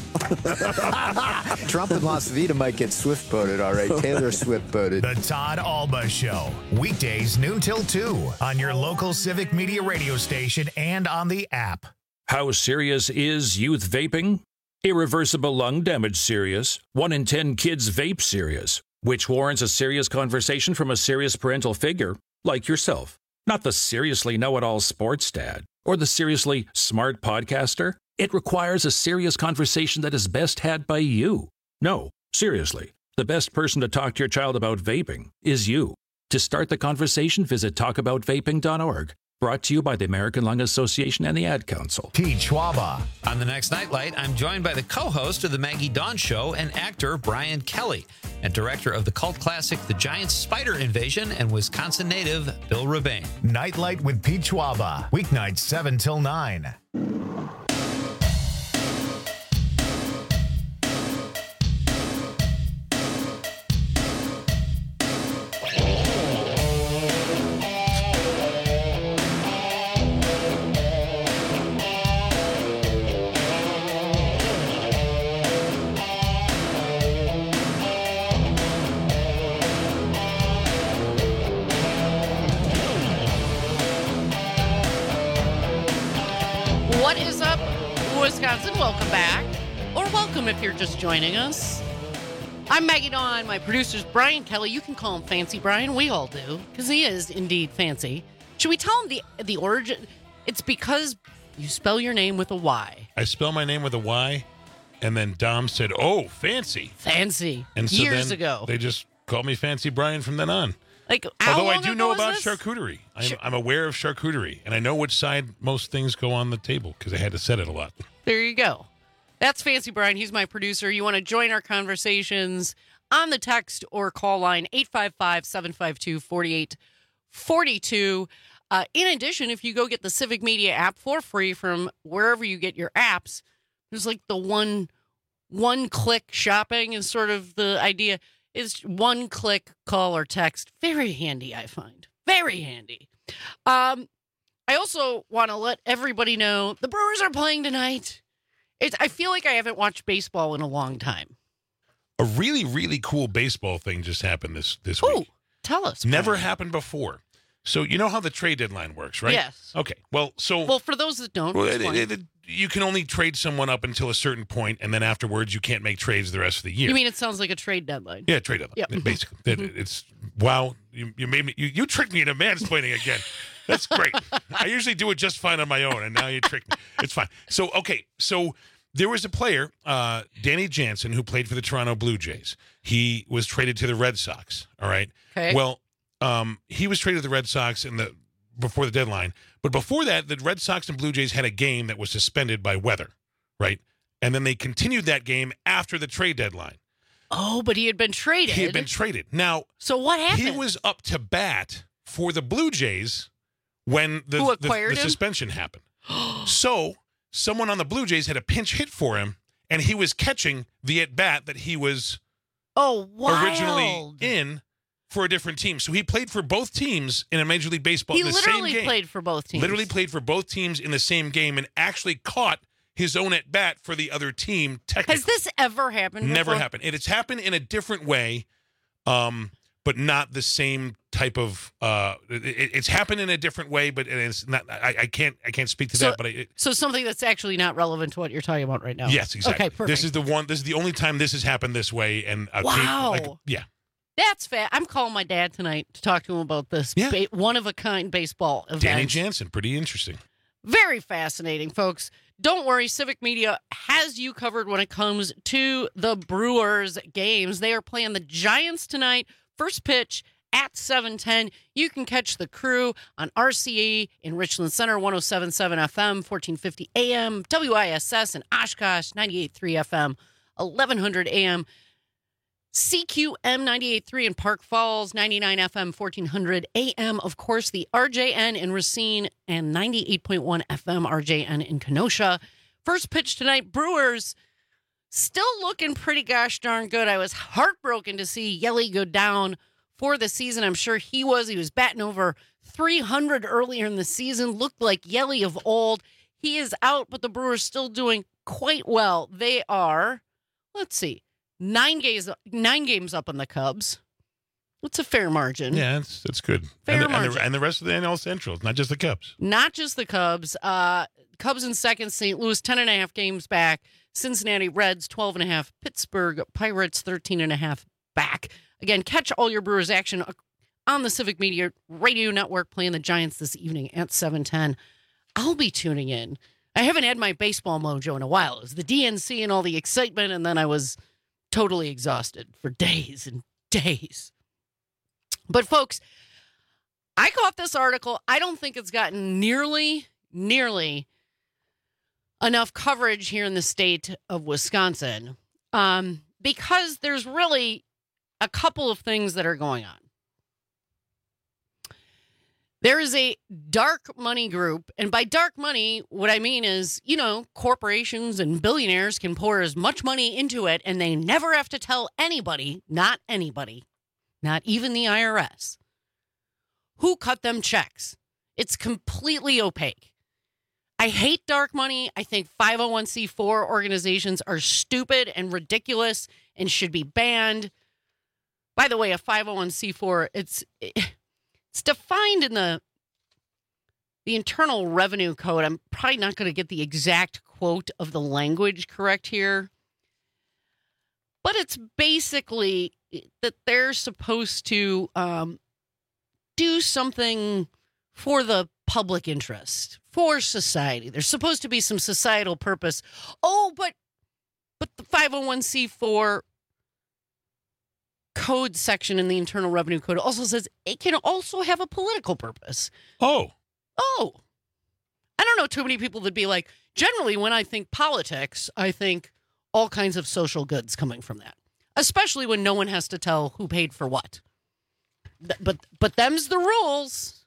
Speaker 26: Trump and Las Vegas might get Swift boated, all right. Taylor Swift boated.
Speaker 1: The Todd Alba Show. Weekdays noon till 2 on your local Civic Media radio station and on the app.
Speaker 27: How serious is youth vaping? Irreversible lung damage serious. 1 in 10 kids vape serious, which warrants a serious conversation from a serious parental figure like yourself. Not the seriously know-it-all sports dad or the seriously smart podcaster. It requires a serious conversation that is best had by you. No, seriously, the best person to talk to your child about vaping is you. To start the conversation, visit talkaboutvaping.org. Brought to you by the American Lung Association and the Ad Council.
Speaker 1: Pete Schwaba.
Speaker 15: On the next Nightlight, I'm joined by the co-host of the Maggie Dawn Show and actor Brian Kelly, and director of the cult classic The Giant Spider Invasion and Wisconsin native Bill Rebane.
Speaker 1: Nightlight with Pete Schwaba. Weeknights 7 till 9.
Speaker 17: Wisconsin. Welcome back. Or welcome if you're just joining us. I'm Maggie Dawn. My producer's Brian Kelly. You can call him Fancy Brian. We all do, because he is indeed fancy. Should we tell him the origin? It's because you spell your name with a Y.
Speaker 18: I spell my name with a Y, and then Dom said, "Oh, fancy."
Speaker 17: Fancy.
Speaker 18: And so
Speaker 17: years
Speaker 18: then
Speaker 17: ago.
Speaker 18: they just called me Fancy Brian from then on.
Speaker 17: Like, how
Speaker 18: although I
Speaker 17: long
Speaker 18: do
Speaker 17: ago
Speaker 18: know
Speaker 17: was
Speaker 18: about
Speaker 17: this?
Speaker 18: charcuterie. I'm aware of charcuterie, and I know which side most things go on the table because I had to set it a lot.
Speaker 17: There you go. That's Fancy Brian. He's my producer. You want to join our conversations on the text or call line 855-752-4842. In addition, if you go get the Civic Media app for free from wherever you get your apps, there's like the one-click shopping is sort of the idea. Is one-click call or text. Very handy, I find. Very handy. I also want to let everybody know the Brewers are playing tonight. I feel like I haven't watched baseball in a long time.
Speaker 18: A really, really cool baseball thing just happened this week.
Speaker 17: Tell us.
Speaker 18: Never
Speaker 17: Brian.
Speaker 18: happened before. So you know how the trade deadline works, right?
Speaker 17: Yes.
Speaker 18: Okay. Well,
Speaker 17: for those that don't,
Speaker 18: you can only trade someone up until a certain point, and then afterwards you can't make trades the rest of the year.
Speaker 17: You mean it sounds like a trade deadline?
Speaker 18: Yeah, trade deadline.
Speaker 17: Yep.
Speaker 18: Basically, it's wow. You made me. You tricked me into mansplaining again. That's great. I usually do it just fine on my own, and now you tricked me. It's fine. So there was a player, Danny Jansen, who played for the Toronto Blue Jays. He was traded to the Red Sox. All right.
Speaker 17: Okay.
Speaker 18: Well, he was traded to the Red Sox before the deadline. But before that, the Red Sox and Blue Jays had a game that was suspended by weather, right? And then they continued that game after the trade deadline.
Speaker 17: Oh, but he had been traded.
Speaker 18: He had been traded. Now,
Speaker 17: so what happened?
Speaker 18: He was up to bat for the Blue Jays when the suspension happened. So someone on the Blue Jays had a pinch hit for him, and he was catching the at-bat that he was originally in for a different team. So he played for both teams in a Major League Baseball in the same game.
Speaker 17: He literally played for both teams.
Speaker 18: Literally played for both teams in the same game and actually caught his own at-bat for the other team technically.
Speaker 17: Has this ever happened before?
Speaker 18: Never happened. It's happened in a different way, but not the same type of it's happened in a different way, but it's not. I can't speak to that. But
Speaker 17: so something that's actually not relevant to what you're talking about right now.
Speaker 18: Yes, exactly.
Speaker 17: Okay, perfect.
Speaker 18: This is the only time this has happened this way. And
Speaker 17: wow,
Speaker 18: yeah,
Speaker 17: that's fat. I'm calling my dad tonight to talk to him about this one of a kind baseball event.
Speaker 18: Danny Jansen, pretty interesting.
Speaker 17: Very fascinating, folks. Don't worry, Civic Media has you covered when it comes to the Brewers games. They are playing the Giants tonight. First pitch at 7:10. You can catch the Crew on RCE in Richland Center, 107.7 FM, 1450 AM, WISS in Oshkosh, 98.3 FM, 1100 AM, CQM 98.3 in Park Falls, 99 FM, 1400 AM. Of course, the RJN in Racine and 98.1 FM RJN in Kenosha. First pitch tonight, Brewers still looking pretty gosh darn good. I was heartbroken to see Yelly go down for the season. I'm sure he was. He was batting over 300 earlier in the season. Looked like Yelly of old. He is out, but the Brewers still doing quite well. They are, let's see, 9 games up on the Cubs. That's a fair margin.
Speaker 18: Yeah, it's good.
Speaker 17: Fair
Speaker 18: margin. And the rest of the NL Central. It's not just the Cubs.
Speaker 17: Not just the Cubs. Cubs in second, St. Louis 10.5 games back. Cincinnati Reds 12.5. Pittsburgh Pirates 13.5 back. Again, catch all your Brewers action on the Civic Media Radio Network playing the Giants this evening at 7:10. I'll be tuning in. I haven't had my baseball mojo in a while. It was the DNC and all the excitement, and then I was totally exhausted for days and days. But folks, I caught this article. I don't think it's gotten nearly enough coverage here in the state of Wisconsin because there's really a couple of things that are going on. There is a dark money group, and by dark money, what I mean is, corporations and billionaires can pour as much money into it, and they never have to tell anybody, not even the IRS, who cut them checks. It's completely opaque. I hate dark money. I think 501c4 organizations are stupid and ridiculous and should be banned. By the way, a 501c4, it's defined in the the Internal Revenue Code, I'm probably not going to get the exact quote of the language correct here, but it's basically that they're supposed to do something for the public interest, for society. There's supposed to be some societal purpose. Oh, but the 501c4 code section in the Internal Revenue Code also says it can also have a political purpose.
Speaker 18: Oh.
Speaker 17: I don't know too many people that'd be like, generally when I think politics, I think all kinds of social goods coming from that, especially when no one has to tell who paid for what. But them's the rules.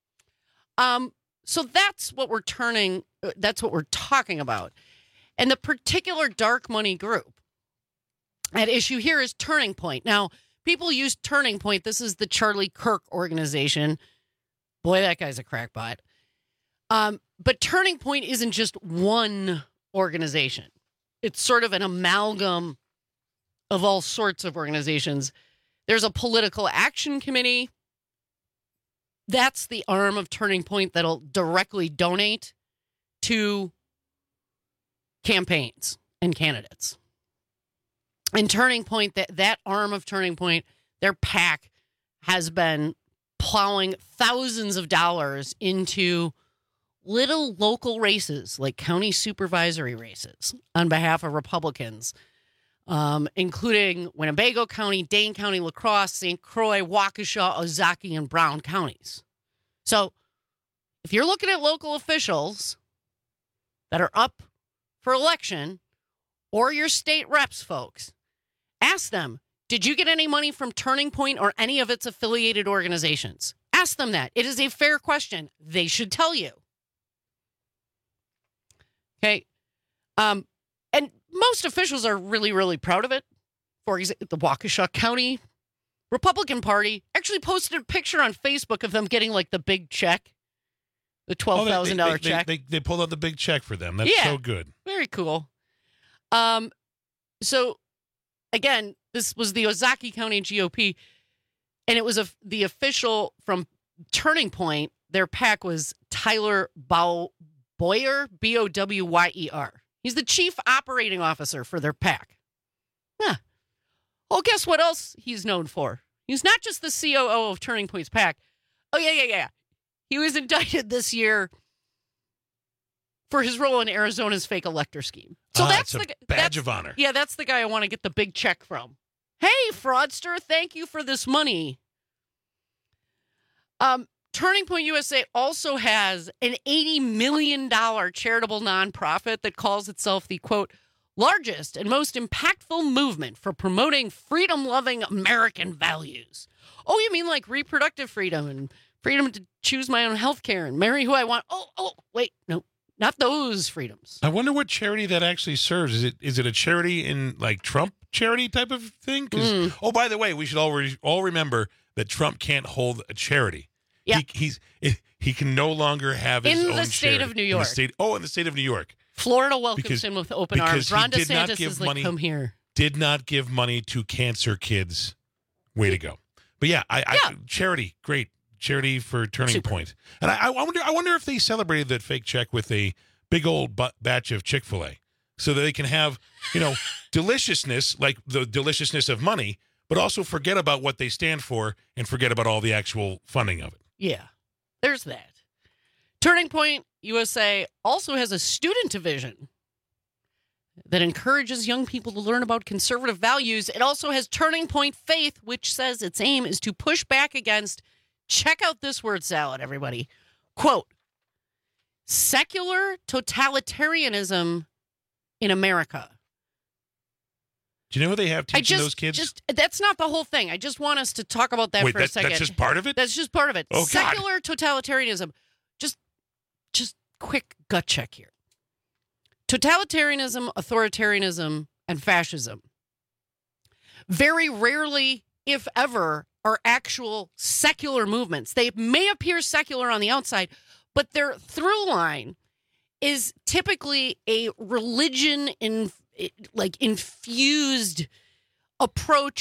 Speaker 17: So that's what we're talking about. And the particular dark money group at issue here is Turning Point. Now, people use Turning Point. This is the Charlie Kirk organization. Boy, that guy's a crackpot. But Turning Point isn't just one organization. It's sort of an amalgam of all sorts of organizations. There's a political action committee. That's the arm of Turning Point that'll directly donate to campaigns and candidates. And Turning Point, that arm of Turning Point, their PAC has been plowing thousands of dollars into little local races, like county supervisory races, on behalf of Republicans, including Winnebago County, Dane County, La Crosse, St. Croix, Waukesha, Ozaukee, and Brown counties. So if you're looking at local officials that are up for election, or your state reps, folks, ask them, did you get any money from Turning Point or any of its affiliated organizations? Ask them that. It is a fair question. They should tell you. Okay. And most officials are really, really proud of it. For example, the Waukesha County Republican Party actually posted a picture on Facebook of them getting like the big check, the $12,000 check.
Speaker 18: They pulled out the big check for them. That's so good.
Speaker 17: Very cool. So again, this was the Ozaukee County GOP, and it was the official from Turning Point. Their PAC was Tyler Boyer, Bowyer. He's the chief operating officer for their PAC. Huh. Well, guess what else he's known for? He's not just the COO of Turning Point's PAC. Oh, yeah. He was indicted this year for his role in Arizona's fake elector scheme. So that's
Speaker 18: the badge of honor.
Speaker 17: Yeah, that's the guy I want to get the big check from. Hey, fraudster, thank you for this money. Turning Point USA also has an $80 million charitable nonprofit that calls itself the, quote, largest and most impactful movement for promoting freedom-loving American values. Oh, you mean like reproductive freedom and freedom to choose my own health care and marry who I want? Oh, wait, no, not those freedoms.
Speaker 18: I wonder what charity that actually serves. Is it a charity in like Trump charity type of thing? Oh, by the way, we should all remember that Trump can't hold a charity.
Speaker 17: Yeah.
Speaker 18: He can no longer have his own charity.
Speaker 17: In the state of New York.
Speaker 18: In the state of New York.
Speaker 17: Florida welcomes him with open arms. Ron DeSantis is like, come here.
Speaker 18: Did not give money to cancer kids. Way to go. But yeah, charity, great. Charity for Turning Point. And I wonder if they celebrated that fake check with a big old batch of Chick-fil-A so that they can have, deliciousness, like the deliciousness of money, but also forget about what they stand for and forget about all the actual funding of it.
Speaker 17: Yeah, there's that. Turning Point USA also has a student division that encourages young people to learn about conservative values. It also has Turning Point Faith, which says its aim is to push back against, check out this word salad, everybody, quote, secular totalitarianism in America.
Speaker 18: Do you know what they have teaching those kids?
Speaker 17: That's not the whole thing. I just want us to talk about that for a second.
Speaker 18: That's just part of it?
Speaker 17: That's just part of it.
Speaker 18: Oh,
Speaker 17: secular totalitarianism. Just quick gut check here. Totalitarianism, authoritarianism, and fascism very rarely, if ever, are actual secular movements. They may appear secular on the outside, but their through line is typically a religion infused approach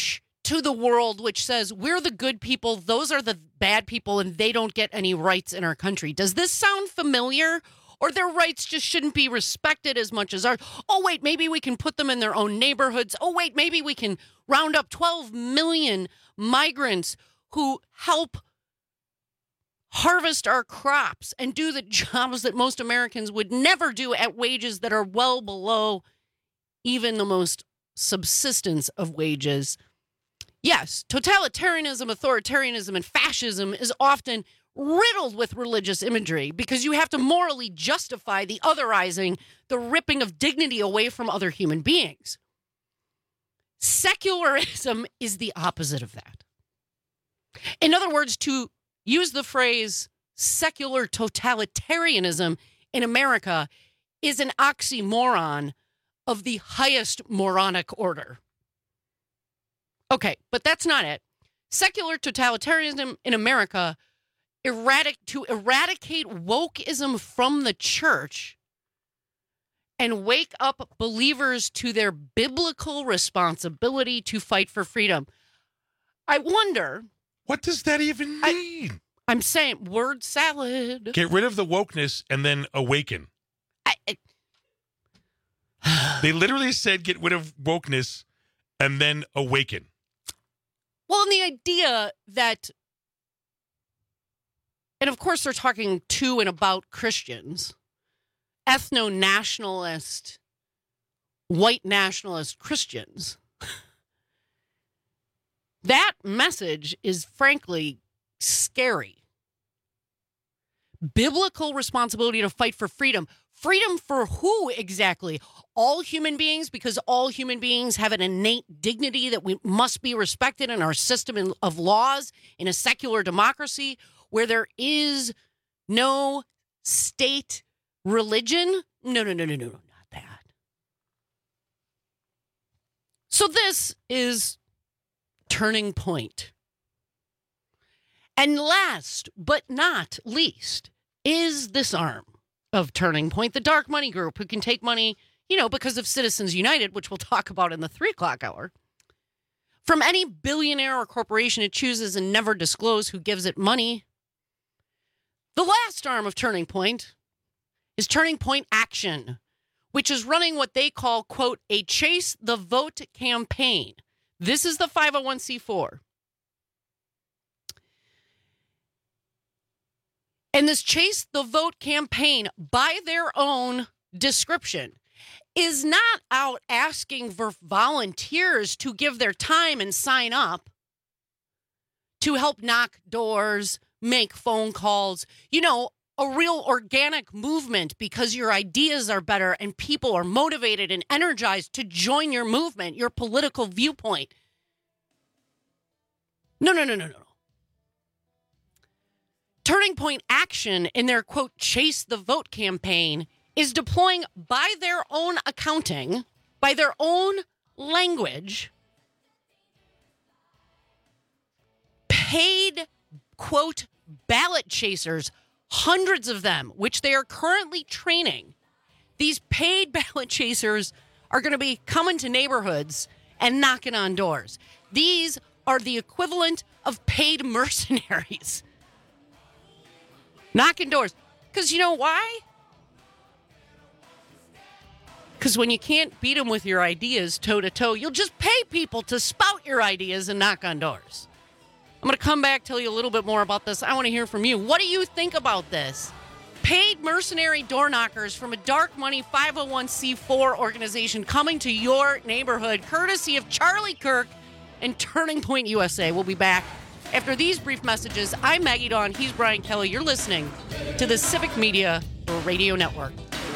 Speaker 17: to the world which says we're the good people, those are the bad people, and they don't get any rights in our country. Does this sound familiar? Or their rights just shouldn't be respected as much as ours? Oh, wait, maybe we can put them in their own neighborhoods. Oh, wait, maybe we can round up 12 million migrants who help harvest our crops and do the jobs that most Americans would never do at wages that are well below even the most subsistence of wages. Yes, totalitarianism, authoritarianism, and fascism is often riddled with religious imagery because you have to morally justify the otherizing, the ripping of dignity away from other human beings. Secularism is the opposite of that. In other words, to use the phrase secular totalitarianism in America is an oxymoron of the highest moronic order. Okay, but that's not it. Secular totalitarianism in America to eradicate wokeism from the church and wake up believers to their biblical responsibility to fight for freedom. I wonder.
Speaker 18: What does that even mean?
Speaker 17: I'm saying word salad.
Speaker 18: Get rid of the wokeness and then awaken. They literally said get rid of wokeness and then awaken.
Speaker 17: Well, and the idea that, and of course they're talking to and about Christians, ethno-nationalist, white nationalist Christians. That message is frankly scary. Biblical responsibility to fight for freedom. Freedom for who exactly? All human beings, because all human beings have an innate dignity that we must be respected in our system of laws in a secular democracy where there is no state religion. No, not that. So this is Turning Point. And last but not least is this arm of Turning Point, the dark money group who can take money, because of Citizens United, which we'll talk about in the 3 o'clock hour, from any billionaire or corporation it chooses and never disclose who gives it money. The last arm of Turning Point is Turning Point Action, which is running what they call, quote, a Chase the Vote campaign. This is the 501c4. And this Chase the Vote campaign, by their own description, is not out asking for volunteers to give their time and sign up to help knock doors, make phone calls, a real organic movement because your ideas are better and people are motivated and energized to join your movement, your political viewpoint. No. Turning Point Action in their, quote, Chase the Vote campaign is deploying by their own accounting, by their own language, paid, quote, ballot chasers, hundreds of them, which they are currently training. These paid ballot chasers are going to be coming to neighborhoods and knocking on doors. These are the equivalent of paid mercenaries. Knocking doors. Because you know why? Because when you can't beat them with your ideas toe-to-toe, you'll just pay people to spout your ideas and knock on doors. I'm going to come back, tell you a little bit more about this. I want to hear from you. What do you think about this? Paid mercenary door knockers from a dark money 501c4 organization coming to your neighborhood, courtesy of Charlie Kirk and Turning Point USA. We'll be back after these brief messages. I'm Maggie Dawn. He's Brian Kelly. You're listening to the Civic Media Radio Network.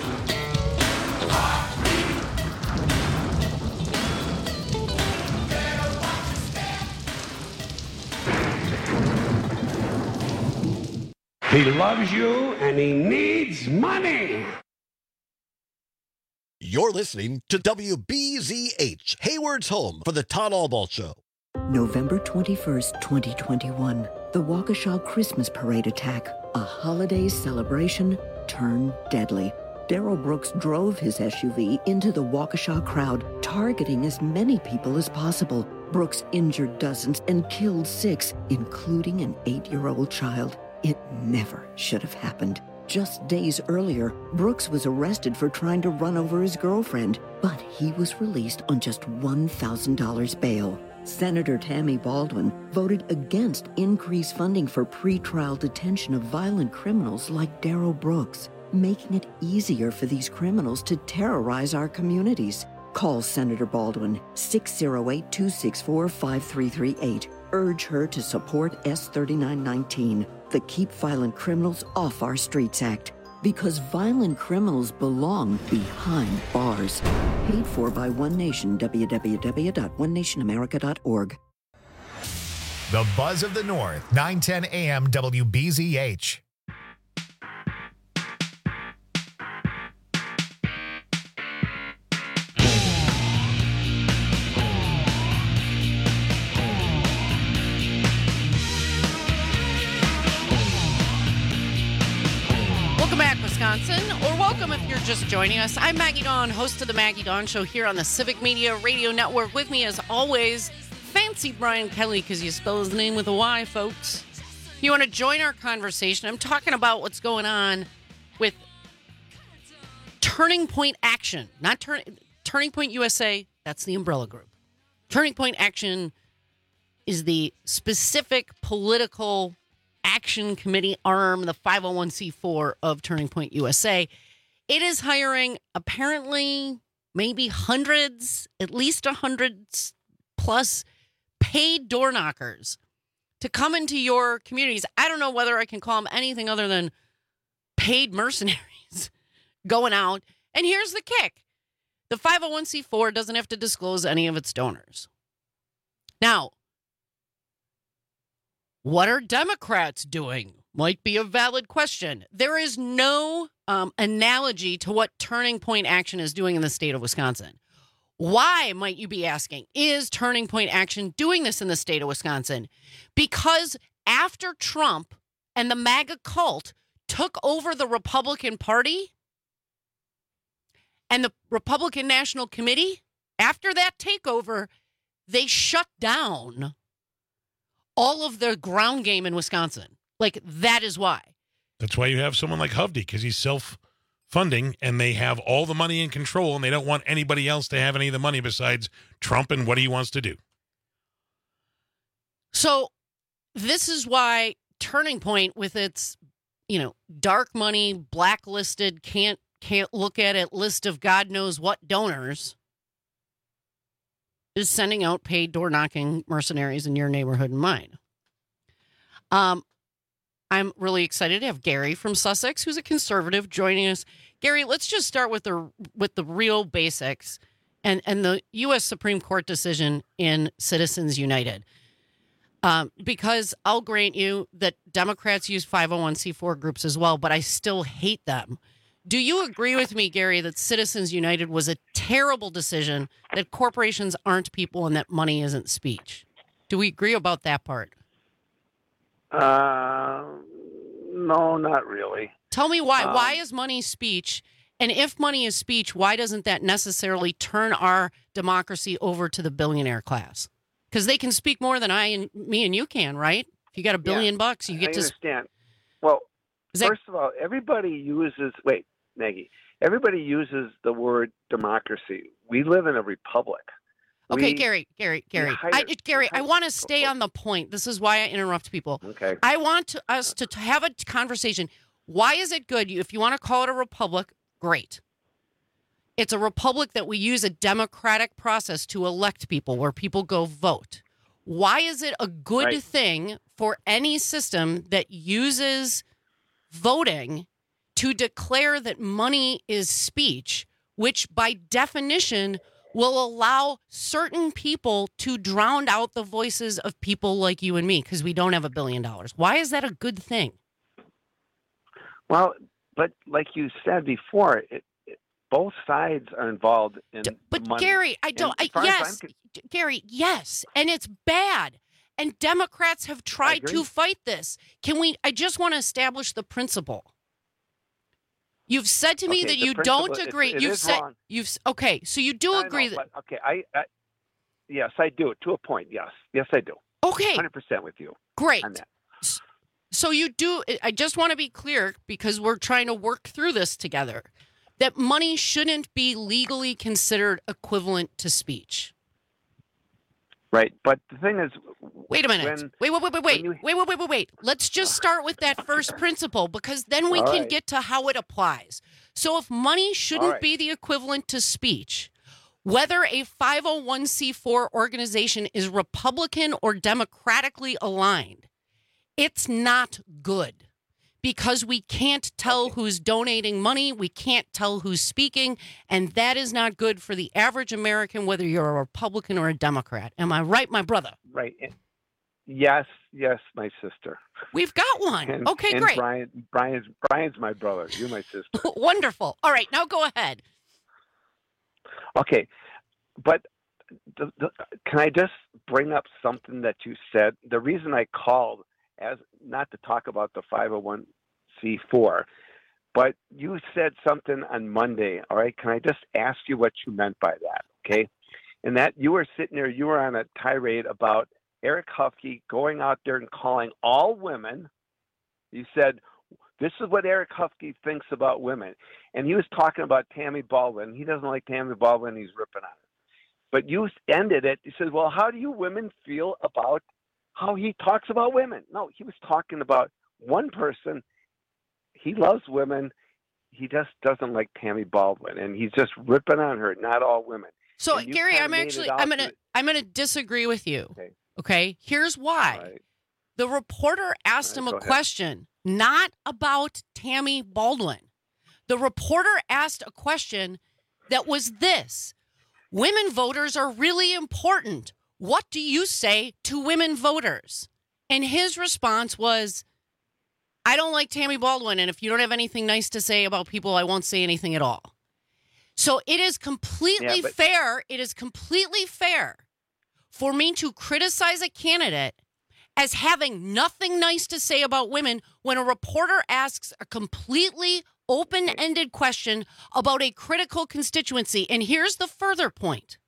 Speaker 4: He loves you and he needs money.
Speaker 5: You're listening to WBZH, Hayward's home for the Todd Albaugh Show.
Speaker 7: November 21st, 2021. The Waukesha Christmas Parade attack. A holiday celebration turned deadly. Darrell Brooks drove his SUV into the Waukesha crowd, targeting as many people as possible. Brooks injured dozens and killed 6, including an 8-year-old child. It never should have happened. Just days earlier, Brooks was arrested for trying to run over his girlfriend, but he was released on just $1,000 bail. Senator Tammy Baldwin voted against increased funding for pretrial detention of violent criminals like Darrell Brooks, making it easier for these criminals to terrorize our communities. Call Senator Baldwin, 608-264-5338. Urge her to support S3919, the Keep Violent Criminals Off Our Streets Act. Because violent criminals belong behind bars. Paid for by One Nation, www.onenationamerica.org.
Speaker 1: The Buzz of the North, 910 AM WBZH.
Speaker 17: Welcome back, Wisconsin, or welcome if you're just joining us. I'm Maggie Dawn, host of the Maggie Dawn Show here on the Civic Media Radio Network. With me, as always, fancy Brian Kelly, because you spell his name with a Y, folks. If you want to join our conversation, I'm talking about what's going on with Turning Point Action, not Turning Point USA. That's the umbrella group. Turning Point Action is the specific political action committee arm, the 501c4 of Turning Point USA. It is hiring apparently maybe hundreds, at least 100 plus paid door knockers to come into your communities. I don't know whether I can call them anything other than paid mercenaries going out. And here's the kick. The 501c4 doesn't have to disclose any of its donors. Now, what are Democrats doing? Might be a valid question. There is no analogy to what Turning Point Action is doing in the state of Wisconsin. Why, might you be asking, is Turning Point Action doing this in the state of Wisconsin? Because after Trump and the MAGA cult took over the Republican Party and the Republican National Committee, after that takeover, they shut down all of the ground game in Wisconsin. Like, that is why.
Speaker 18: That's why you have someone like Hovde, because he's self-funding, and they have all the money in control, and they don't want anybody else to have any of the money besides Trump and what he wants to do.
Speaker 17: So this is why Turning Point, with its, dark money, blacklisted, can't look at it list of God knows what donors, is sending out paid door-knocking mercenaries in your neighborhood and mine. I'm really excited to have Gary from Sussex, who's a conservative, joining us. Gary, let's just start with the real basics and the U.S. Supreme Court decision in Citizens United. Because I'll grant you that Democrats use 501c4 groups as well, but I still hate them. Do you agree with me, Gary, that Citizens United was a terrible decision, that corporations aren't people, and that money isn't speech? Do we agree about that part?
Speaker 8: No, not really.
Speaker 17: Tell me why. Why is money speech? And if money is speech, why doesn't that necessarily turn our democracy over to the billionaire class? Because they can speak more than me and you can, right? If you got $1 billion bucks, you get to...
Speaker 8: I understand. Well, first of all, everybody uses... Wait. Maggie, everybody uses the word democracy. We live in a republic.
Speaker 17: Okay, Gary, I want to stay on the point. This is why I interrupt people.
Speaker 8: Okay.
Speaker 17: I want us to have a conversation. Why is it good? If you want to call it a republic, great. It's a republic that we use a democratic process to elect people, where people go vote. Why is it a good thing for any system that uses voting to declare that money is speech, which by definition will allow certain people to drown out the voices of people like you and me because we don't have $1 billion? Why is that a good thing?
Speaker 8: Well, but like you said before, both sides are involved in
Speaker 17: but
Speaker 8: money.
Speaker 17: Gary, Gary, yes, and it's bad. And Democrats have tried to fight this. I just want to establish the principle. You've said to me
Speaker 8: Okay,
Speaker 17: that
Speaker 8: the
Speaker 17: you
Speaker 8: principle-
Speaker 17: don't agree.
Speaker 8: it
Speaker 17: you've
Speaker 8: is
Speaker 17: said
Speaker 8: wrong.
Speaker 17: okay. So you do agree that.
Speaker 8: But, okay, yes, I do to a point. Yes, I do.
Speaker 17: Okay,
Speaker 8: 100% with you.
Speaker 17: Great.
Speaker 8: On that.
Speaker 17: So you do. I just want to be clear because we're trying to work through this together. That money shouldn't be legally considered equivalent to speech.
Speaker 8: Right, but the thing is,
Speaker 17: wait a minute. Wait. Let's just start with that first principle because then we
Speaker 8: All
Speaker 17: can
Speaker 8: right.
Speaker 17: get to how it applies. So if money shouldn't
Speaker 8: right.
Speaker 17: be the equivalent to speech, whether a 501c4 organization is Republican or democratically aligned, it's not good because we can't tell who's donating money. We can't tell who's speaking. And that is not good for the average American, whether you're a Republican or a Democrat. Am I right, my brother?
Speaker 8: Right. Yes, my sister.
Speaker 17: We've got one.
Speaker 8: And,
Speaker 17: Okay,
Speaker 8: and
Speaker 17: great.
Speaker 8: Brian's my brother. You're my sister.
Speaker 17: Wonderful. All right, now go ahead.
Speaker 8: Okay, but can I just bring up something that you said? The reason I called as not to talk about the 501c4, but you said something on Monday. All right, can I just ask you what you meant by that? Okay, and that you were sitting there, you were on a tirade about Eric Huffkey going out there and calling all women. You said, this is what Eric Huffkey thinks about women. And he was talking about Tammy Baldwin. He doesn't like Tammy Baldwin. He's ripping on her. But you ended it. He said, well, how do you women feel about how he talks about women? No, he was talking about one person. He loves women. He just doesn't like Tammy Baldwin. And he's just ripping on her, not all women.
Speaker 17: So,
Speaker 8: And you
Speaker 17: Gary,
Speaker 8: kinda
Speaker 17: I'm
Speaker 8: made
Speaker 17: actually
Speaker 8: it out
Speaker 17: I'm gonna disagree with you. Okay? Here's why.
Speaker 8: Right.
Speaker 17: The reporter asked him a
Speaker 8: go ahead.
Speaker 17: question, not about Tammy Baldwin. The reporter asked a question that was this: women voters are really important. What do you say to women voters? And his response was, I don't like Tammy Baldwin, and if you don't have anything nice to say about people, I won't say anything at all. So it is completely fair. It is completely fair for me to criticize a candidate as having nothing nice to say about women when a reporter asks a completely open-ended question about a critical constituency. And here's the further point.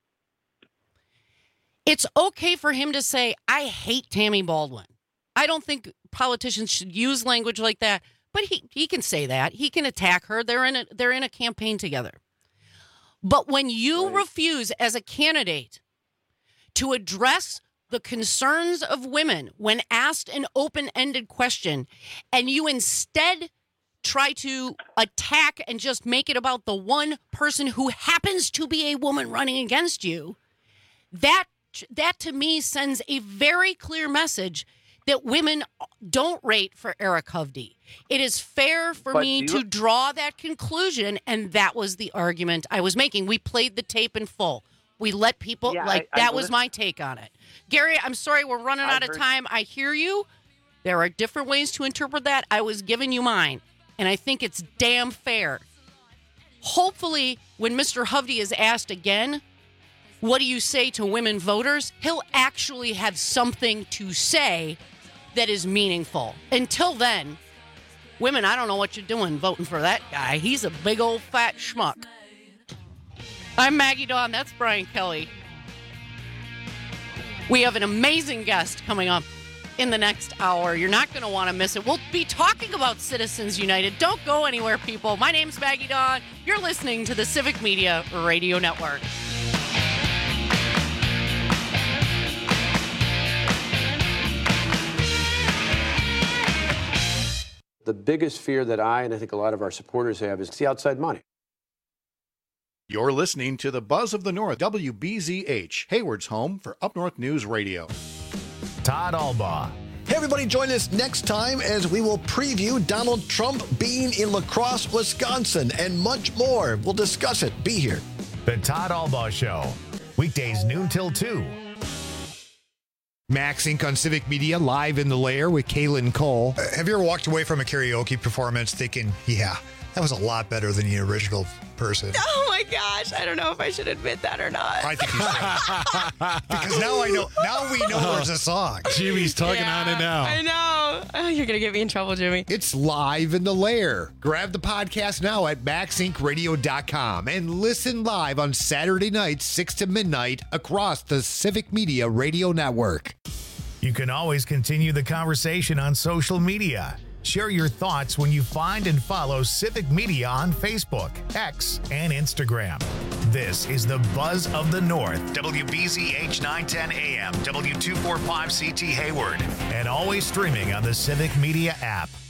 Speaker 17: It's okay for him to say, I hate Tammy Baldwin. I don't think politicians should use language like that, but he can say that. He can attack her. They're in a campaign together. But when you refuse as a candidate to address the concerns of women when asked an open-ended question, and you instead try to attack and just make it about the one person who happens to be a woman running against you, that to me sends a very clear message that women don't rate for Eric Hovde. It is fair for me to draw that conclusion, and that was the argument I was making. We played the tape in full. We let people, that was my take on it. Gary, I'm sorry, we're running out of time. I hear you. There are different ways to interpret that. I was giving you mine, and I think it's damn fair. Hopefully, when Mr. Hovde is asked again, what do you say to women voters? He'll actually have something to say that is meaningful. Until then, women, I don't know what you're doing voting for that guy. He's a big old fat schmuck. I'm Maggie Dawn. That's Brian Kelly. We have an amazing guest coming up in the next hour. You're not going to want to miss it. We'll be talking about Citizens United. Don't go anywhere, people. My name's Maggie Dawn. You're listening to the Civic Media Radio Network.
Speaker 10: The biggest fear that I and I think a lot of our supporters have is the outside money.
Speaker 11: You're listening to the Buzz of the North, WBZH, Hayward's home for Up North News Radio.
Speaker 1: Todd Albaugh.
Speaker 5: Hey, everybody, join us next time as we will preview Donald Trump being in La Crosse, Wisconsin, and much more. We'll discuss it. Be here.
Speaker 1: The Todd Albaugh Show. Weekdays noon till 2.
Speaker 13: Max Inc. on Civic Media, live in the lair with Kaylin Cole.
Speaker 14: Have you ever walked away from a karaoke performance thinking, yeah, that was a lot better than the original person?
Speaker 19: Oh my gosh, I don't know if I should admit that or not.
Speaker 14: I think you should. Because now we know there's a song.
Speaker 13: Jimmy's tugging on it now.
Speaker 19: I know. You're going to get me in trouble, Jimmy.
Speaker 13: It's live in the lair. Grab the podcast now at MaxIncRadio.com and listen live on Saturday nights, 6 to midnight, across the Civic Media Radio Network.
Speaker 1: You can always continue the conversation on social media. Share your thoughts when you find and follow Civic Media on Facebook, X, and Instagram. This is the Buzz of the North, WBZH 910 AM, W245CT Hayward, and always streaming on the Civic Media app.